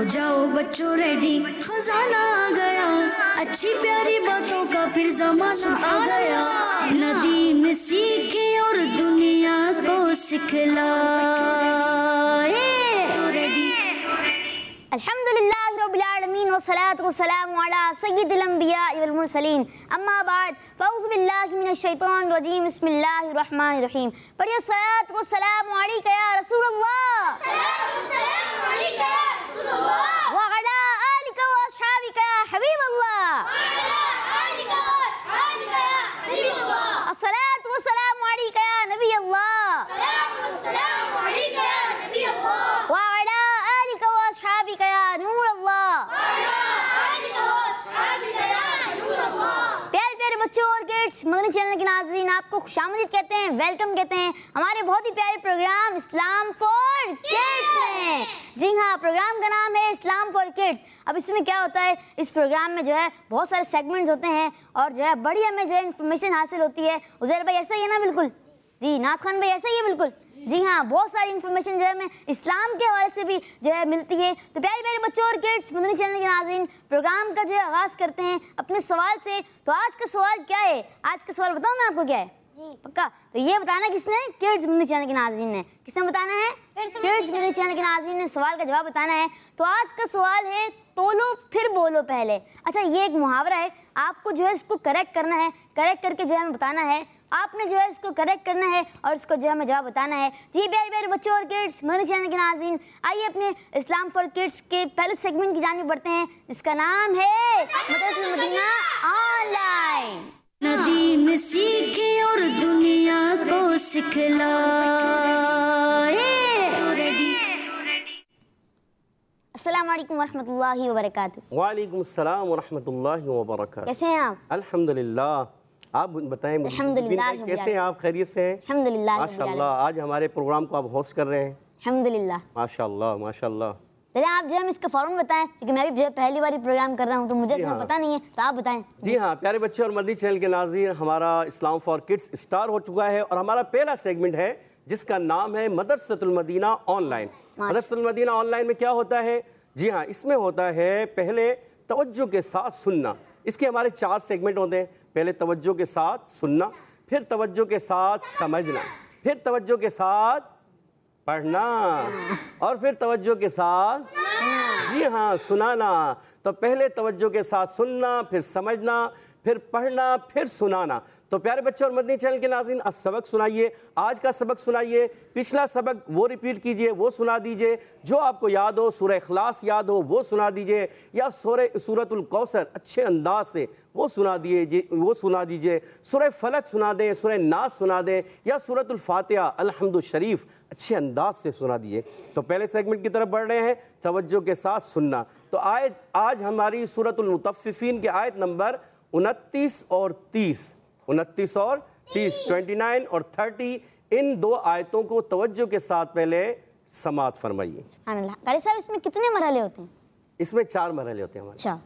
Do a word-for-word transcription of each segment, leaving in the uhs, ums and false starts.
हो जाओ बच्चों रेडी, खजाना आ गया, अच्छी प्यारी बातों का फिर जमाना आ गया। नदीम सीखे और दुनिया को सिखलाए। अल्हम्दुलिल्लाह रब्बिल आलमीन वस्सलातु वस्सलामु अला सय्यिदिल अंबिया वल मुरसलीन, अम्मा बाद फ़अऊज़ु बिल्लाहि मिनश शैतानिर रजीम, बिस्मिल्लाहिर रहमानिर रहीम। पढ़िए सलात व सलाम अलैका या रसूलल्लाह, सलात व सलाम अलैका या रसूलल्लाह, व अला आलिका व अस्हाबिका या हबीबल्लाह, व अला आलिका व अस्हाबिका या हबीबल्लाह। अस्सलातु व सलाम अलैका या नबी अल्लाह, सलात व सलाम अलैका या नबी अल्लाह, व अला आलिका व अस्हाबिका या नूर अल्लाह, व अला आलिका व अस्हाबिका या नूर अल्लाह। प्यारे प्यारे बच्चों और किड्स, मदनी चैनल के नाज़रीन आपको खुशामदीद कहते हैं, वेलकम कहते हैं हमारे बहुत ही प्यारे प्रोग्राम इस्लाम फॉर किड्स में। जी हाँ, प्रोग्राम का नाम है इस्लाम फॉर किड्स। अब इसमें क्या होता है, इस प्रोग्राम में जो है बहुत सारे सेगमेंट्स होते हैं और जो है बड़ी हमें जो है इन्फॉर्मेशन हासिल होती है। उज़ैर भाई ऐसा ही है ना? बिल्कुल जी। नाथ खान भाई ऐसा ही है? बिल्कुल जी हाँ। बहुत सारी इन्फॉर्मेशन जो है हमें इस्लाम के हवाले से भी जो है मिलती है। तो प्यारे प्यारे बच्चों और किड्स, मदनी चैनल के नाज़रीन प्रोग्राम का जो है आगाज़ करते हैं अपने सवाल से। तो आज का सवाल क्या है? आज का सवाल बताऊँ मैं आपको क्या है? जी पक्का। तो ये बताना किसने? किड्स मदनी चैनल के नाज़रीन ने। किसने बताना है? किड्स मदनी चैनल के नाज़रीन ने सवाल का जवाब बताना है। तो आज का सवाल है तोलो फिर बोलो पहले। अच्छा, ये एक मुहावरा है, आपको जो है इसको करेक्ट करना है, करेक्ट करके जो है हमें बताना है। आपने जो है इसको करेक्ट करना है और इसको जो है हमें जवाब बताना है। जी प्यारे प्यारे बच्चों और किड्स, मदनी चैनल के नाज़रीन, आइए अपने इस्लाम फॉर किड्स के पहले सेगमेंट की जानिब बढ़ते हैं, जिसका नाम है मदरसा मदीना ऑनलाइन। नदीम सीखे और दुनिया को सिखलाए। अस्सलाम वालेकुम वरहमतुल्लाहि वबरकातुहू। वालेकुम अस्सलाम वरहमतुल्लाहि वबरकातुहू। कैसे हैं आप? अल्हम्दुलिल्लाह। आप बताएं अल्हम्दुलिल्लाह, कैसे हैं आप? खैरियत से हैं? अल्हम्दुलिल्लाह माशाअल्लाह। आज हमारे प्रोग्राम को आप होस्ट कर रहे हैं। अल्हम्दुलिल्लाह माशाअल्लाह माशाअल्लाह। चलिए आप जो है इसका फौरन बताएं, क्योंकि मैं भी जो है पहली बार प्रोग्राम कर रहा हूं, तो मुझे इसमें पता नहीं है, तो आप बताएं। जी हाँ प्यारे बच्चे और मदनी चैनल के नाज़रीन, हमारा इस्लाम फॉर किड्स स्टार हो चुका है और हमारा पहला सेगमेंट है जिसका नाम है मदरसतुल मदीना ऑनलाइन। मदरसतुल मदीना ऑनलाइन में क्या होता है? जी हाँ, इसमें होता है पहले तवज्जो के साथ सुनना। इसके हमारे चार सेगमेंट होते हैं। पहले तवज्जो के साथ सुनना, फिर तवज्जो के साथ समझना, फिर तवज्जो के साथ पढ़ना और फिर तवज्जो के साथ जी हाँ सुनाना। तो पहले तवज्जो के साथ सुनना, फिर समझना, फिर पढ़ना, फिर सुनाना। तो प्यारे बच्चों और मदनी चैनल के नाज़रीन, आज सबक सुनाइए, आज का सबक सुनाइए, पिछला सबक वो रिपीट कीजिए, वो सुना दीजिए। जो आपको याद हो, सूरह इखलास याद हो वो सुना दीजिए, या सूरह सूरतुल कौसर अच्छे अंदाज से वो सुना दिए वो सुना दीजिए। सूरह फलक सुना दें, सूरह नास सुना दें, या सूरतुल फातिहा अलहम्दु शरीफ अच्छे अंदाज से सुना दीजिए। तो पहले सेगमेंट की तरफ बढ़ रहे हैं, तवज्जो के साथ सुनना। तो आयत आज हमारी सूरतुल मुतफ्फिफीन के आयत नंबर उनतीस और तीस उनतीस और तीस उनतीस और तीस, इन दो आयतों को तवज्जो के साथ पहले समात फरमाइए। कारी साहब, इसमें कितने मरहले होते हैं? इसमें चार मरहले होते हैं हमारे। अच्छा,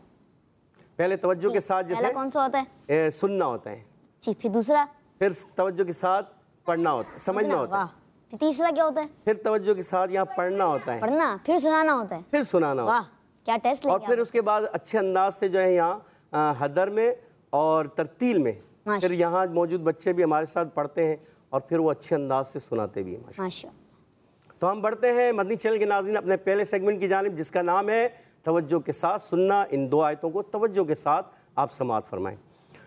पहले तवज्जो के साथ जैसे कौन सा होता है? ए, सुनना होता है जी, फिर दूसरा? फिर तवज्जो के साथ पढ़ना होता है, समझना होता है। फिर तीसरा क्या होता है? फिर तवज्जो के साथ यहाँ पढ़ना होता है, पढ़ना, फिर सुनाना होता है, फिर सुनाना होता है। वाह, क्या टेस्ट। और फिर उसके बाद अच्छे अंदाज से जो है यहाँ हदर में और तरतील में फिर यहाँ मौजूद बच्चे भी हमारे साथ पढ़ते हैं और फिर वो अच्छे अंदाज से सुनाते भी हैं माशाअल्लाह। तो हम बढ़ते हैं मदनी चैनल के नाज़रीन अपने पहले सेगमेंट की जानिब, जिसका नाम है तवज्जो के साथ सुनना। इन दो आयतों को तवज्जो के साथ आप समात फरमाएं।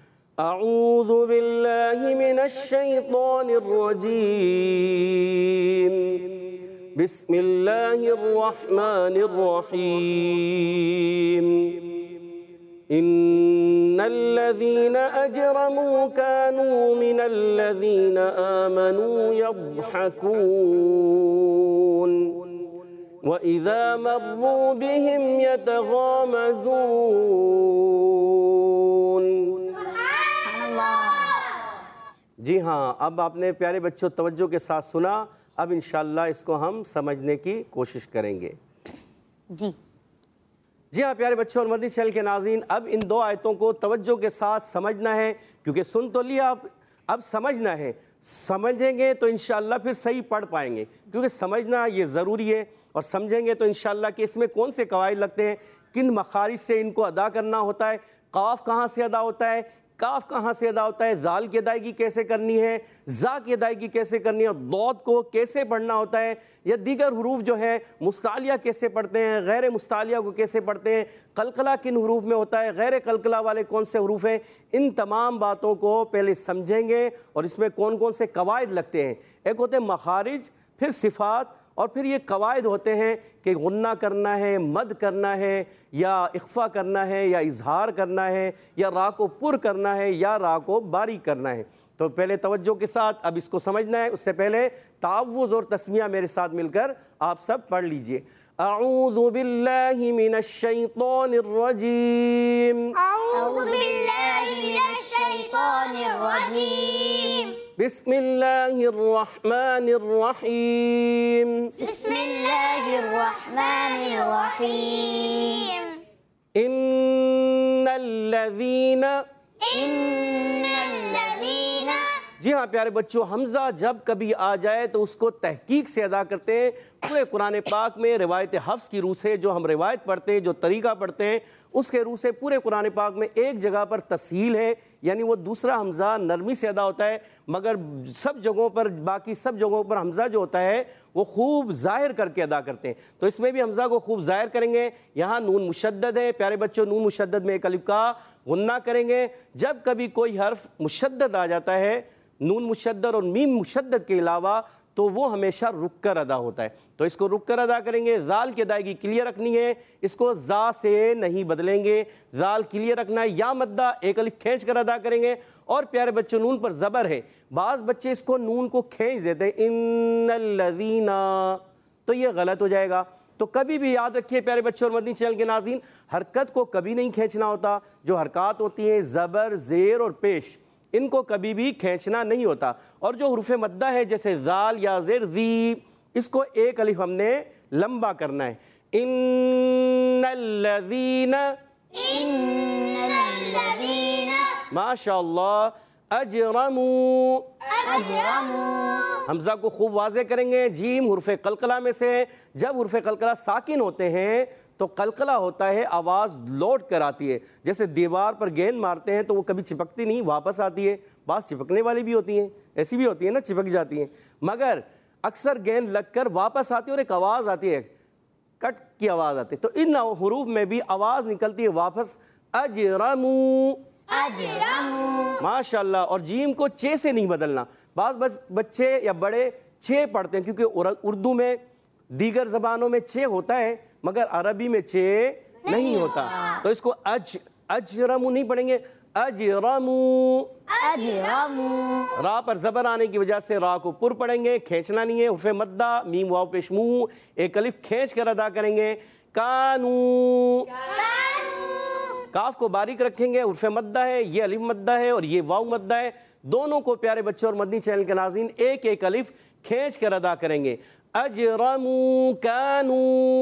अऊज़ु बिल्लाहि मिनश शैतानिर रजीम, बिस्मिल्लाहिर रहमानिर रहीम। इन्नल्लज़ीना अजरमू कानू मिनल्लज़ीना आमनू यضحकून वइज़ा मर्रू बिहिम यतगामज़ून। जी हाँ, अब आपने प्यारे बच्चों तवज्जो के साथ सुना। अब इंशाअल्लाह इसको हम समझने की कोशिश करेंगे। जी जी हाँ प्यारे बच्चों और मदनी चैनल के नाज़रीन, अब इन दो आयतों को तवज्जो के साथ समझना है, क्योंकि सुन तो लिया आप अब समझना है, समझेंगे तो इंशाअल्लाह फिर सही पढ़ पाएंगे, क्योंकि समझना ये ज़रूरी है। और समझेंगे तो इंशाअल्लाह कि इसमें कौन से कवायद लगते हैं, किन मखारिज से इनको अदा करना होता है, काफ कहाँ से अदा होता है, काफ कहाँ से अदा होता है, जाल की अदायगी कैसे करनी है, जा की अदायगी कैसे करनी है, और दौद को कैसे पढ़ना होता है, या दीगर हरूफ जो है मुस्तालिया कैसे पढ़ते हैं, गैर मुस्तालिया को कैसे पढ़ते हैं, कलकला किन हरूफ में होता है, गैर कलकला वाले कौन से हरूफ हैं, इन तमाम बातों को पहले समझेंगे। और इसमें कौन कौन से कवायद लगते हैं, एक होते हैं मखारिज, फिर सिफ़ात, और फिर ये कवायद होते हैं कि गुन्ना करना है, मद करना है, या इख्फा करना है, या इजहार करना है, या रा को पुर करना है, या रा को बारीक करना है। तो पहले तवज्जो के साथ अब इसको समझना है। उससे पहले तावुज़ और तस्मिया मेरे साथ मिलकर आप सब पढ़ लीजिए। अऊज़ु बिल्लाहि मिनश शैतानिर रजीम, अऊज़ु बिल्लाहि मिनश शैतानिर रजीम, बिस्मिल्लाहिर रहमानिर रहीम, बिस्मिल्लाहिर रहमानिर रहीम, इन्नल्लज़ीना, इन्नल्लज़ीना। जी हाँ प्यारे बच्चों, हमज़ा जब कभी आ जाए तो उसको तहकीक से अदा करते हैं। पूरे कुरान पाक में रिवायत हफ्स की रूह से जो हम रिवायत पढ़ते हैं, जो तरीक़ा पढ़ते हैं, उसके रूह से पूरे कुरान पाक में एक जगह पर तस्हील है, यानी वो दूसरा हमज़ा नरमी से अदा होता है, मगर सब जगहों पर, बाकी सब जगहों पर हमज़ा जो होता है वो खूब ज़ाहिर करके अदा करते हैं। तो इसमें भी हमज़ा को खूब ज़ाहिर करेंगे। यहाँ नून मुशद्दद है प्यारे बच्चों, नून मुशद्दद में एक अलिफ का गुन्ना करेंगे। जब कभी कोई हर्फ मुशद्दद आ जाता है, नून मुशद्दद और मीम मुशद्दद के अलावा, तो वो हमेशा रुक कर अदा होता है। तो इसको रुक कर अदा करेंगे। जाल की अदायगी क्लियर रखनी है, इसको जा से नहीं बदलेंगे, जाल क्लियर रखना है। या मद्दा एक अलिफ खींच कर अदा करेंगे। और प्यारे बच्चों, नून पर ज़बर है, बाज़ बच्चे इसको नून को खींच देते हैं, इन्नल्लज़ीना, तो ये गलत हो जाएगा। तो कभी भी याद रखिए प्यारे बच्चों और मदनी चैनल के नाज़रीन, हरकत को कभी नहीं खींचना होता। जो हरकत होती हैं ज़बर, ज़ेर और पेश, इनको कभी भी खींचना नहीं होता। और जो हुरूफ़ मद्दा है जैसे ज़ाल या ज़ेर, ज़ी, इसको एक अलिफ हमने लंबा करना है। इन्नल्लज़ीना, इन्नल्लज़ीना, माशाअल्लाह, अजरमू, अजरमू। हमज़ा को खूब वाज़े करेंगे। जीम हुर्फ़े कलकला में से, जब हुर्फ़े कलकला साकिन होते हैं तो कलकला होता है, आवाज़ लौट कर आती है। जैसे दीवार पर गेंद मारते हैं तो वो कभी चिपकती नहीं, वापस आती है। बात चिपकने वाली भी होती हैं, ऐसी भी होती है ना, चिपक जाती हैं, मगर अक्सर गेंद लगकर वापस आती है और एक आवाज़ आती है, कट की आवाज़ आती है। तो इन हुरूफ में भी आवाज़ निकलती है वापस, अजरमू, अजरमू। माशाअल्लाह। और जीम को चे से नहीं बदलना। बाज़ बस बच्चे या बड़े चे पढ़ते हैं, क्योंकि उर्दू में, दीगर ज़बानों में चे होता है, मगर अरबी में चे नहीं, नहीं होता। तो इसको अज अजरमू नहीं पढ़ेंगे, अजरमू, अजरमू। रा पर ज़बर आने की वजह से रा को पुर पढ़ेंगे, खींचना नहीं है। हुफ़े मद्दा, मीम वाव पेश मुँह, एक अलिफ खींच कर अदा करेंगे। कानू, काफ को बारीक रखेंगे, उर्फ़े मद्दा है, ये अलिफ मद्दा है और ये वाव मद्दा है। दोनों को प्यारे बच्चों और मदनी चैनल के नाज़रीन एक एक अलिफ खींच कर अदा करेंगे। अजरमू कानू,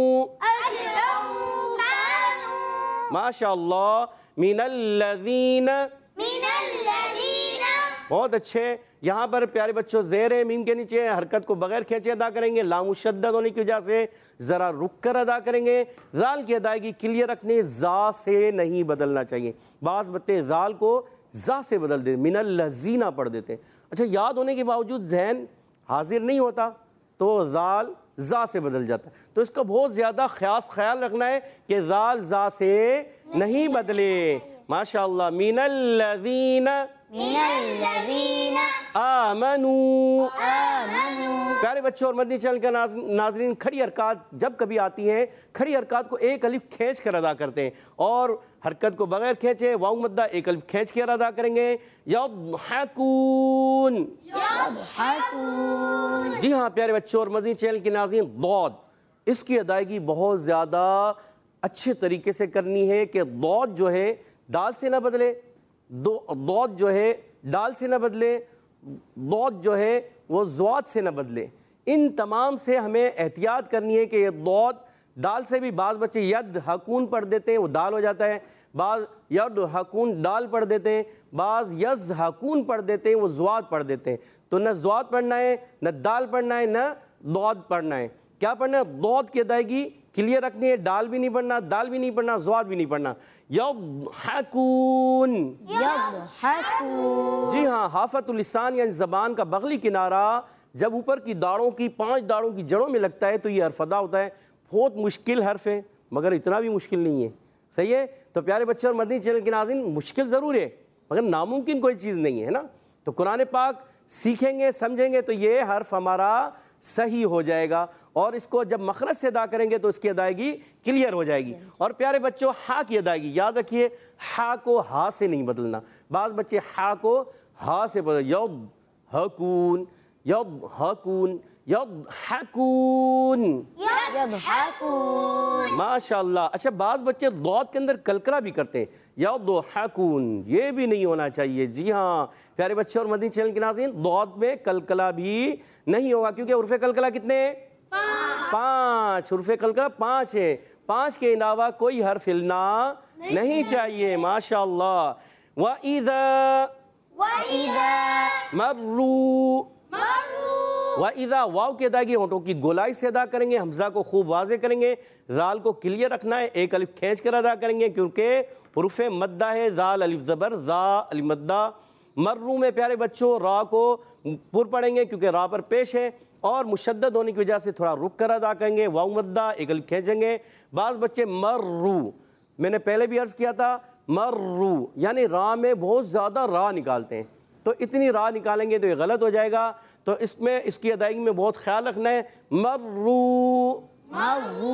अजरमू कानू, माशाअल्लाह, मिनल्लज़ीना, मिनल्लज़ीना। बहुत अच्छे। यहाँ पर प्यारे बच्चों ज़ेर है मीम के नीचे, हरकत को बगैर खींचे अदा करेंगे। लाम मुशद्दद होने की वजह से ज़रा रुक कर अदा करेंगे। ज़ाल की अदायगी क्लियर रखने, जा से नहीं बदलना चाहिए। बाज़ बच्चे ज़ाल को जा से बदल देते, मिनल्लज़ीना पढ़ देते हैं। अच्छा, याद होने के बावजूद जहन हाजिर नहीं होता तो ज़ाल जा से बदल जाता है। तो इसका बहुत ज़्यादा ख्यास ख्याल रखना है कि ज़ाल जा से नहीं बदले। माशाअल्लाह, मिनल्लज़ीना, मिनल्लज़ीना, आमनू, आमनू। प्यारे बच्चों और मदनी चैनल के नाज़रीन, खड़ी हरकत जब कभी आती हैं, खड़ी हरकत को एक अलिफ खींच कर अदा करते हैं, और हरकत को बगैर खींचे वाव मद्दा एक अलिफ खींच कर अदा करेंगे। यضحكون, यضحकून। जी हाँ प्यारे बच्चों और मदनी चैनल के नाज़रीन, दौद, इसकी अदायगी बहुत ज़्यादा अच्छे तरीके से करनी है कि दौद जो है दाल से ना बदले, दो दौद जो है डाल से ना बदले, दौद जो है वो ज़्वाद से ना बदले। इन तमाम से हमें एहतियात करनी है कि ये दौद दाल से भी बाज़ बच्चे यद हकून पढ़ देते हैं, वो दाल हो जाता है। बाज़ यद हकून दाल पढ़ देते हैं, बाज़ यज हकून पढ़ देते हैं, वो ज़्वाद पढ़ देते हैं। तो न ज़्वाद पढ़ना है, न दाल पढ़ना है, न दौद पढ़ना है। क्या पढ़ना है? दौद की अदायगी क्लियर रखनी है। दाल भी नहीं पढ़ना, दाल भी नहीं पढ़ना, ज़्वाद भी नहीं पढ़ना। यضحकून, यضحकून। जी हाँ, हाफतुल लिसान यानी ज़बान का बगली किनारा जब ऊपर की दाढ़ों की पांच दाढ़ों की जड़ों में लगता है तो ये हर्फ अदा होता है। बहुत मुश्किल हर्फ है, मगर इतना भी मुश्किल नहीं है। सही है। तो प्यारे बच्चे और मदनी चैनल के नाज़रीन, मुश्किल ज़रूर है मगर नामुमकिन कोई चीज़ नहीं है ना। तो कुरान पाक सीखेंगे, समझेंगे तो ये हर्फ हमारा सही हो जाएगा और इसको जब मखरज से अदा करेंगे तो इसकी अदायगी क्लियर हो जाएगी। और प्यारे बच्चों, हा की अदायगी याद रखिए, हा को हा से नहीं बदलना। बाज़ बच्चे हा को हा से बदल, यद हकून, यद हकून, यद हकून, यضحकून। माशाअल्लाह। अच्छा, बाज़ बच्चे दौद के अंदर कलकला भी करते हैं, यضحकून, ये भी नहीं होना चाहिए। जी हाँ प्यारे बच्चे और मदनी चैनल के नाज़रीन, दौद में कलकला भी नहीं होगा क्योंकि उर्फ़े कलकला कितने हैं? पाँच। उर्फ़े कलकला पाँच है। पाँच के अलावा कोई हर्फ हिलना नहीं, नहीं चाहिए। माशाअल्लाह। वइज़ा, वइज़ा, मर्रू, वइज़ा, वाव की अदायगी होंठों की गोलाई से अदा करेंगे। हमज़ा को खूब वाज़े करेंगे, ज़ाल को क्लियर रखना है, एक अलिफ खींच कर अदा करेंगे क्योंकि हुरूफ़ मद्दा है। ज़ाल अलिफ ज़बर, ज़ा अलिफ मद्दा। मर्रू में प्यारे बच्चों रा को पुर पढ़ेंगे क्योंकि रा पर पेश है और मुशद्दद होने की वजह से थोड़ा रुक कर अदा करेंगे। वाव मद्दा, एक अलिफ खींचेंगे। बाज़ बच्चे मर्रू, मैंने पहले भी अर्ज़ किया था, मर्रू यानी रा में बहुत ज़्यादा रा निकालते हैं, तो इतनी रा निकालेंगे तो ये गलत हो जाएगा। तो इसमें इसकी अदायगी में बहुत ख्याल रखना है। मर्रू, मर्रू,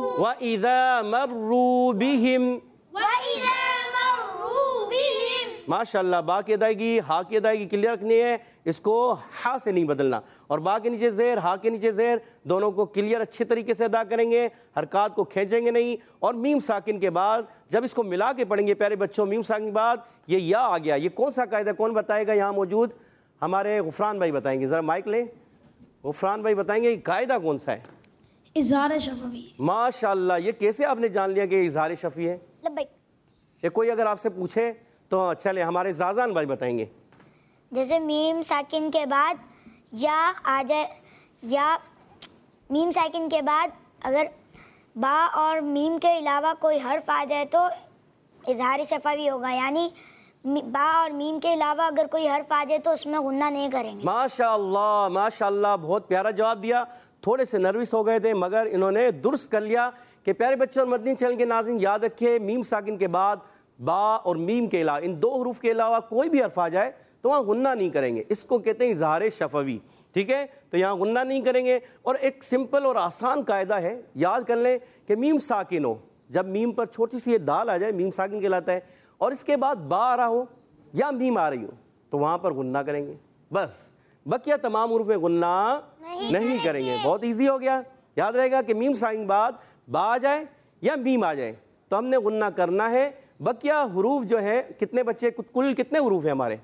वइज़ा मर्रू बिहिम, वइज़ा मर्रू बिहिम। माशाअल्लाह। बा की अदायगी, हा की अदायगी क्लियर रखनी है, इसको हा से नहीं बदलना। और बा के नीचे ज़ेर, हा के नीचे ज़ेर, दोनों को क्लियर अच्छे तरीके से अदा करेंगे, हरकत को खींचेंगे नहीं। और मीम साकिन के बाद जब इसको मिला के पढ़ेंगे प्यारे बच्चों, मीम साकिन के बाद ये या आ गया, ये कौन सा कायदा, कौन बताएगा? यहाँ मौजूद हमारे गुफरान भाई बताएंगे। ज़रा माइक लें, गुफरान भाई बताएंगे ये कायदा कौन सा है? इज़हार शफ़वी। माशाअल्लाह, ये कैसे आपने जान लिया कि इज़हार शफ़ी है? लब्बैक। ये कोई अगर आपसे पूछे तो चले हमारे जाजान भाई बताएंगे। जैसे मीम साकिन के बाद या आ जाए, या मीम साकिन के बाद अगर बा और मीम के अलावा कोई हर्फ आ जाए तो इज़हार शफ़वी होगा, यानी बा और मीम के अलावा अगर कोई हर्फ आ जाए तो उसमें गुन्ना नहीं करेंगे। माशाअल्लाह, माशाअल्लाह, बहुत प्यारा जवाब दिया। थोड़े से नर्वस हो गए थे मगर इन्होंने दुरुस्त कर लिया। कि प्यारे बच्चों और मदनी चैनल के नाज़रीन याद रखिए, मीम साकिन के बाद बा और मीम के अलावा, इन दो हरूफ के अलावा कोई भी हर्फ आ जाए तो वहाँ गुन्ना नहीं करेंगे। इसको कहते हैं इज़हार शफ़वी। ठीक है, तो यहाँ गुन्ना नहीं करेंगे। और एक सिंपल और आसान कायदा है, याद कर लें कि मीम साकिन हो, जब मीम पर छोटी सी ये दाल आ जाए मीम साकिन कहलाता है, और इसके बाद बा आ रहा हो या मीम आ रही हो तो वहाँ पर गुन्ना करेंगे बस। बकिया तमाम हरूफ में गुन्ना नहीं, नहीं करेंगे। बहुत ईजी हो गया, याद रहेगा कि मीम साकिन के बाद बा आ जाए या मीम आ जाए तो हमने गुन्ना करना है। बकिया हरूफ जो है, कितने बच्चे, कुल कितने हरूफ हैं हमारे?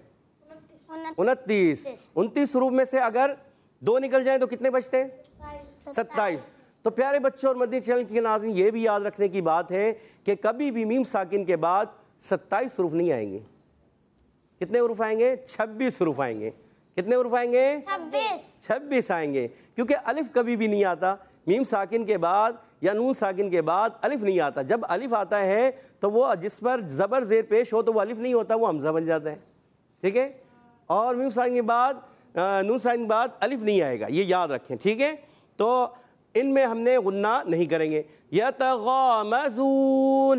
उनतीस। उनतीस हरूफ में से अगर दो निकल जाए तो कितने बचते हैं? सत्ताईस। तो प्यारे बच्चों और मदनी चैनल के नाज़रीन, ये भी याद रखने की बात है कि कभी भी मीम साकिन के बाद सत्ताईस हरूफ नहीं आएंगे। कितने हरूफ आएंगे? छब्बीस हरूफ आएंगे। कितने हरूफ आएंगे? छब्बीस। छब्बीस आएंगे, क्योंकि अलिफ कभी भी नहीं आता मीम साकिन के बाद या नून साकिन के बाद अलिफ नहीं आता। जब अलिफ आता है तो वो जिस पर ज़बर ज़ेर पेश हो तो वो अलिफ नहीं होता, वो हमज़ा बन जाता है। ठीक है, और मीम साकिन के बाद नून साकिन के बाद अलिफ नहीं आएगा, ये याद रखें। ठीक है, तो इनमें हमने गुन्ना नहीं करेंगे। यतग़ामज़ून,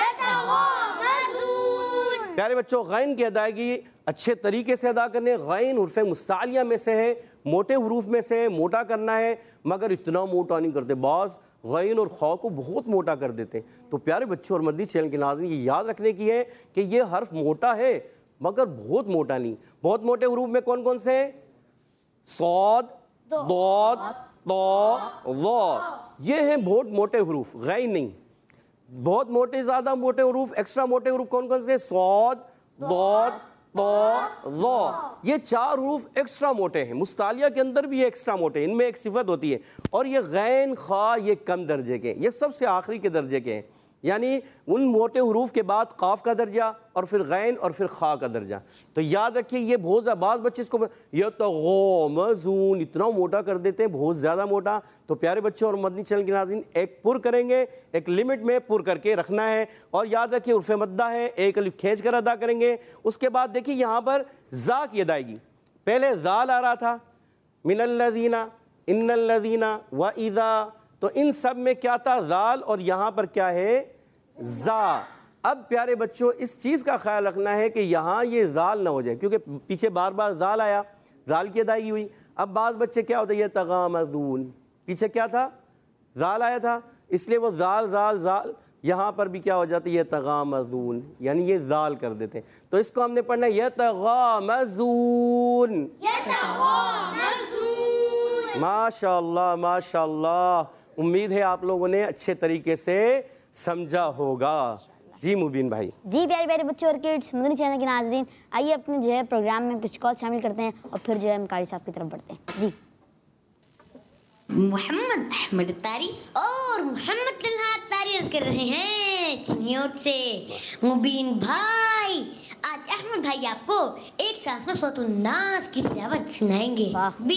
यतग़ामज़ून। प्यारे बच्चों, गैन की अदायगी अच्छे तरीके से अदा करने। गैन उर्फ़े मुस्तालिया में से है, मोटे हरूफ में से मोटा करना है, मगर इतना मोटा नहीं करते। बाज़ गैन और खा को बहुत मोटा कर देते हैं। तो प्यारे बच्चों और मदनी चैनल के नाज़रीन, ये याद रखने की है कि ये हर्फ मोटा है मगर बहुत मोटा नहीं। बहुत मोटे हरूफ में कौन कौन से हैं? सौद, दौद, तो, वो, ये हैं बहुत मोटे हरूफ, गैन नहीं। बहुत मोटे, ज़्यादा मोटे हरूफ, एक्स्ट्रा मोटे हरूफ कौन कौन से? सौद, दौद, तो ज़ो, ये चार हरूफ एक्स्ट्रा मोटे हैं, मुस्तालिया के अंदर भी ये एक्स्ट्रा मोटे हैं, इनमें एक सिफत होती है। और ये गैन खा ये कम दर्जे के, ये सबसे आखिरी के दर्जे के हैं, यानी उन मोटे हरूफ के बाद काफ का दर्जा और फिर गैन और फिर खा का दर्जा। तो याद रखिए ये बहुत ज़्यादा, बाज़ बच्चे इसको ये तो मज़ून इतना मोटा कर देते हैं, बहुत ज़्यादा मोटा। तो प्यारे बच्चों और मदनी चैनल के नाज़रीन, एक पुर करेंगे, एक लिमिट में पुर करके रखना है। और याद रखिए उर्फ़ मद्दा है, एक अलिफ खींच कर अदा करेंगे। उसके बाद देखिए यहाँ पर ज़ा की अदायगी, पहले ज़ाल आ रहा था, मिनल्लज़ीना, इन्नल्लज़ीना व इज़ा, तो इन सब में क्या था ज़ाल, और यहाँ पर क्या है ज़ा। अब प्यारे बच्चों इस चीज़ का ख्याल रखना है कि यहाँ ये ज़ाल ना हो जाए, क्योंकि पीछे बार बार ज़ाल आया, ज़ाल की अदायगी हुई। अब बाज़ बच्चे क्या होता है ये तगामज़ून, पीछे क्या था ज़ाल आया था, इसलिए वो ज़ाल ज़ाल ज़ाल यहाँ पर भी क्या हो जाती है तगामज़ून, यानी ये ज़ाल कर देते हैं। तो इसको हमने पढ़ना है ये तगामज़ून। माशाअल्लाह माशाअल्लाह, उम्मीद है आप लोगों ने अच्छे तरीके से समझा होगा। जी मुबीन भाई। जी प्यारे प्यारे बच्चों और किड्स, मदनी चैनल के नाज़रीन, आइए अपने जो है प्रोग्राम में कुछ कॉल शामिल करते हैं और फिर जो है हम कारी साहब की तरफ बढ़ते हैं। जी मोहम्मद अहमद तारी और मोहम्मद तलहा तारी अर्ज कर रहे हैं चिन्हियोट से। मुबीन भाई, आज अहमद भाई आपको एक सांस में सूरह नास की तिलावत सुनाएंगे।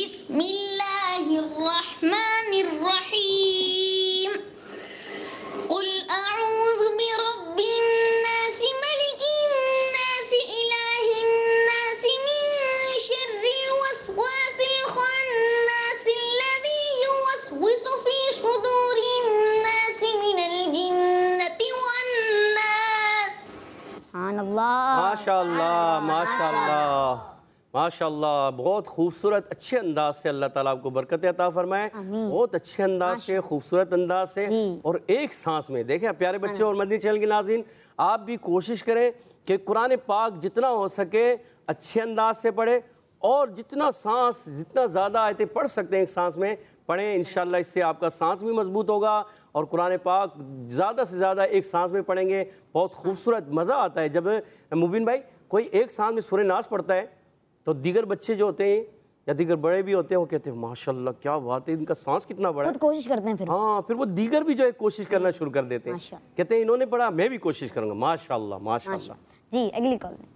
बिस्मिल्लाहिर्रहमानिर्रहीम। कुल अऊज़ु बिरब्बिन नास मलिकिन नास इलाहिन नास मिन शर्रिल वसवासिल खन्नास अल्लज़ी युवस्विसु फी सुदूरिन नास मिनल जिन्नति वन नास। माशाअल्लाह माशाअल्लाह माशाअल्लाह, बहुत खूबसूरत अच्छे अंदाज से अल्लाह ताला आपको बरकत अता फरमाए, बहुत अच्छे अंदाज से, खूबसूरत अंदाज से और एक सांस में। देखें प्यारे बच्चों और मदनी चैनल के नाज़रीन, आप भी कोशिश करें कि कुरान पाक जितना हो सके अच्छे अंदाज से पढ़े, और जितना सांस जितना ज़्यादा आयतें पढ़ सकते हैं एक सांस में पढ़ें। इंशाअल्लाह इससे आपका सांस भी मजबूत होगा और कुरान पाक ज़्यादा से ज़्यादा एक सांस में पढ़ेंगे, बहुत खूबसूरत मज़ा आता है। जब मुबीन भाई कोई एक सांस में सूरह नास पढ़ता है तो दीगर बच्चे जो होते हैं या दीगर बड़े भी होते हैं वो कहते हैं माशाल्लाह क्या बात है, इनका सांस कितना बड़ा है। खुद कोशिश करते हैं फिर। हाँ, फिर वो दीगर भी जो है कोशिश करना शुरू कर देते हैं, कहते हैं इन्होंने पढ़ा मैं भी कोशिश करूँगा। माशाल्लाह माशाल्लाह। जी अगली कॉल में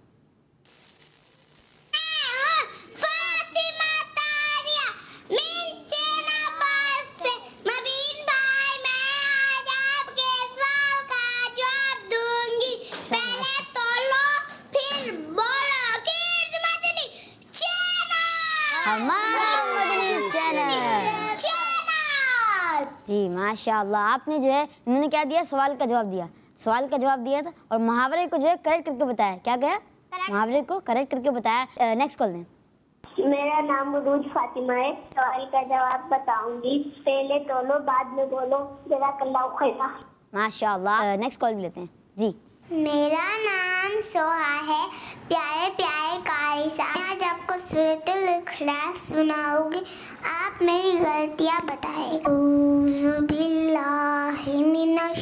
जी माशाअल्लाह। आपने जो है इन्होंने क्या दिया, सवाल का जवाब दिया, सवाल का जवाब दिया था और मुहावरे को जो है करेक्ट करके बताया। क्या कहा, मुहावरे को करेक्ट करके बताया। नेक्स्ट कॉल दें। मेरा नाम रूज फातिमा है, सवाल का जवाब बताऊंगी, पहले तोलो बाद में बोलो। जज़ाकल्लाहु खैरा। माशाअल्लाह। नेक्स्ट कॉल भी लेते हैं। जी मेरा नाम सोहा है, प्यारे प्यारे कारी साहब, आज आपको सूरतुल इखलास सुनाऊंगी, आप मेरी गलतियाँ बताएं। औज़ु बिल्लाहि मिनश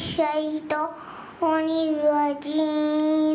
शैतानिर्रजीम,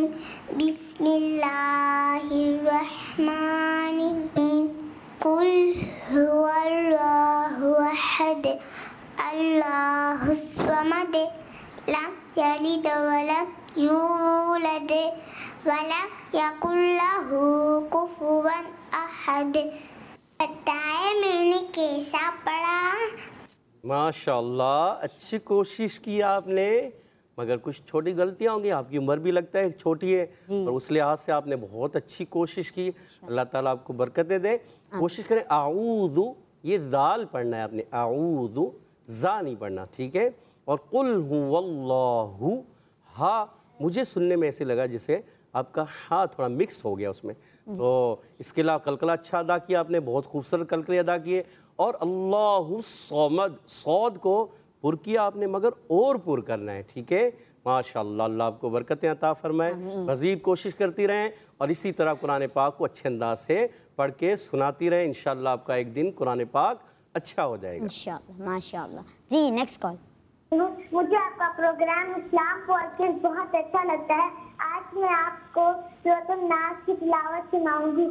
बिस्मिल्लाहिर्रहमानिर्रहीम। कुल हुवल्लाहु अहद, अल्लाहुस समद, लम यलिद वलम यूलद वलम यकुल लहू कुफुवन अहद। बताए मैंने कैसा पढ़ा। माशाअल्लाह, अच्छी कोशिश की आपने, मगर कुछ छोटी गलतियां होंगी, आपकी उम्र भी लगता है छोटी है, और उस लिहाज से आपने बहुत अच्छी कोशिश की। अल्लाह ताला आपको बरकतें दे। कोशिश करें आऊदु, ये दाल पढ़ना है आपने, आऊदु जा नहीं पढ़ना, ठीक है। और कुल हुवल्लाहु, हा मुझे सुनने में ऐसे लगा जैसे आपका हा थोड़ा मिक्स हो गया उसमें, तो इसके अलावा कलकला अच्छा अदा किया आपने, बहुत खूबसूरत कलकले अदा किए। और अल्लाहु समद, सौद को पुर किया आपने, मगर और पुर करना है, ठीक है। माशाअल्लाह, अल्लाह आपको बरकतें अता फरमाए, मज़ीद कोशिश करती रहें और इसी तरह कुरान पाक को अच्छे अंदाज से पढ़ के सुनाती रहें। इंशाअल्लाह आपका एक दिन कुरान पाक अच्छा हो जाएगा। इंशाअल्लाह। माशाअल्लाह। जी नेक्स्ट कॉल। मुझे आपका प्रोग्राम इस्लाम फॉर किड्स बहुत अच्छा लगता है। आज मैं आपको सूरह नास की तिलावत सुनाऊंगी।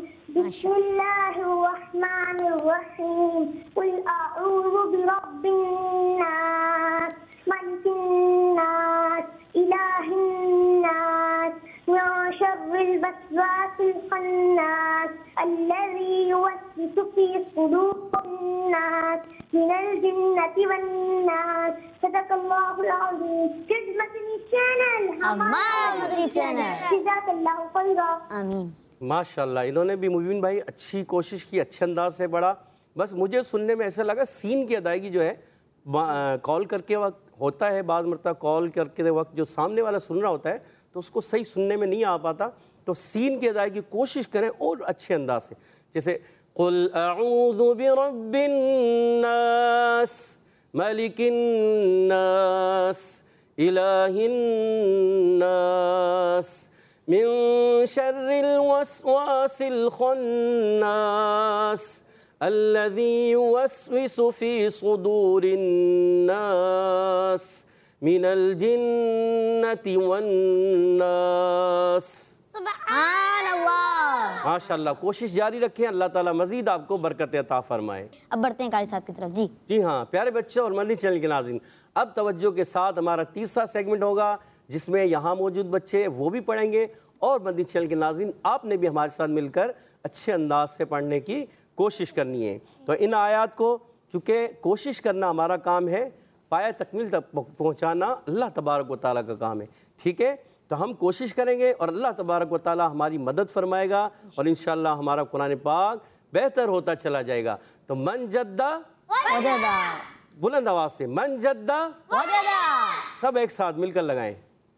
बिस्मिल्लाहिर्रहमानिर्रहीम। कुल अऊज़ु बिरब्बिन नास, मलिकिन नास, इलाहिन नास, मिन शर्रिल वस्वासिल खन्नास, अल्लज़ी युवस्विसु फी सुदूरिन नास, मिनल जिन्नति वन नास। सदक़ल्लाहुल अज़ीम। किड्स मदनी चैनल, हमारा मदनी चैनल। जज़ाकल्लाहु खैरा। आमीन। माशाल्लाह, इन्होंने भी मुबीन भाई अच्छी कोशिश की, अच्छे अंदाज से पढ़ा। बस मुझे सुनने में ऐसा लगा सीन की अदायगी जो है कॉल करके वक्त होता है, बाज़ मरतबा कॉल करके वक्त जो सामने वाला सुन रहा होता है तो उसको सही सुनने में नहीं आ पाता, तो सीन की अदायगी कोशिश करें और अच्छे अंदाज से। जैसे कुल अऊज़ु बिरब्बिन नास, मलिकिन नास, इलाहिन नास, मिन शर्रिल वस्वासिल खन्नास, अल्लज़ी युवस्विसु फी सुदूरिन नास, मिनल जिन्नति वन नास। सुभान अल्लाह। माशाल्लाह, कोशिश जारी रखें, अल्लाह ताला मजीद आपको बरकत अता फरमाए। अब बढ़ते हैं कारी साहब की तरफ। जी जी हाँ प्यारे बच्चों और मदनी चैनल के नाज़रीन, अब तवज्जो के साथ हमारा तीसरा सेगमेंट होगा जिसमें यहाँ मौजूद बच्चे वो भी पढ़ेंगे और मदनी चैनल के नाज़रीन आपने भी हमारे साथ मिलकर अच्छे अंदाज से पढ़ने की कोशिश करनी है। तो इन आयात को, चूँकि कोशिश करना हमारा काम है, पाया तकमील तक पहुँचाना अल्लाह तबारक व तआला का काम है। ठीक है, तो हम कोशिश करेंगे और अल्लाह तबारक व तआला हमारी मदद फरमाएगा और इंशाअल्लाह हमारा कुरान पाक बेहतर होता चला जाएगा। तो मन जद्दा वजदा, बुलंद आवाज से, मन जद्दा वजदा, सब एक साथ मिलकर लगाएं।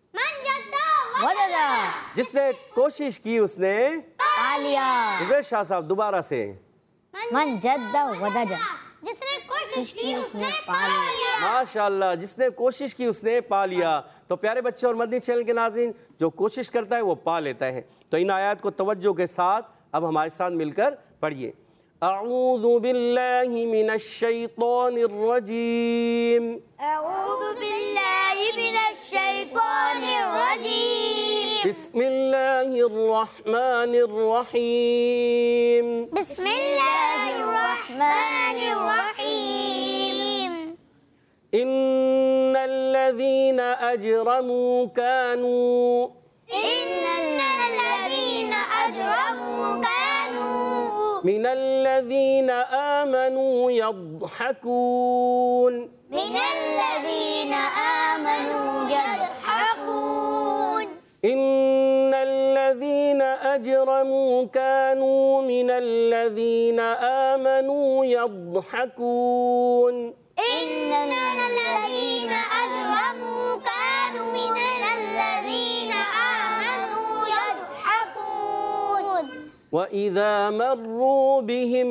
वजदा, जिसने कोशिश की उसने पा लिया। उज़ैर शाह साहब दोबारा से, मन जद्दा वदजा, जिसने कोशिश की उसने पा लिया। माशाअल्लाह, जिसने कोशिश की उसने पा लिया। तो प्यारे बच्चों और मदनी चैनल के नाज़रीन, जो कोशिश करता है वो पा लेता है। तो इन आयत को तवज्जो के साथ अब हमारे साथ मिलकर पढ़िए। अऊज़ु बिल्लाहि मिनश शैतानिर रजीम। अऊज़ु बिल्लाहि मिनश शैतानिर रजीम। बिस्मिल्लाहिर रहमानिर रहीम। बिस्मिल्लाहिर रहमानिर रहीम। इन्नल्लज़ीना अजरमू कानू इन्नल्लज़ीना अजरमू कानू मिनल्लज़ीना आमनू यضحकून मिनल्लज़ीना आमनू यضحकून। इन्नल्लज़ीना अजरमू कानू मिनल्लज़ीना आमनू यضحकून। इन्नल्लज़ीना अजरमू कानू मिनल्लज़ीना आमनू यضحकून। वइज़ा मर्रू बिहिम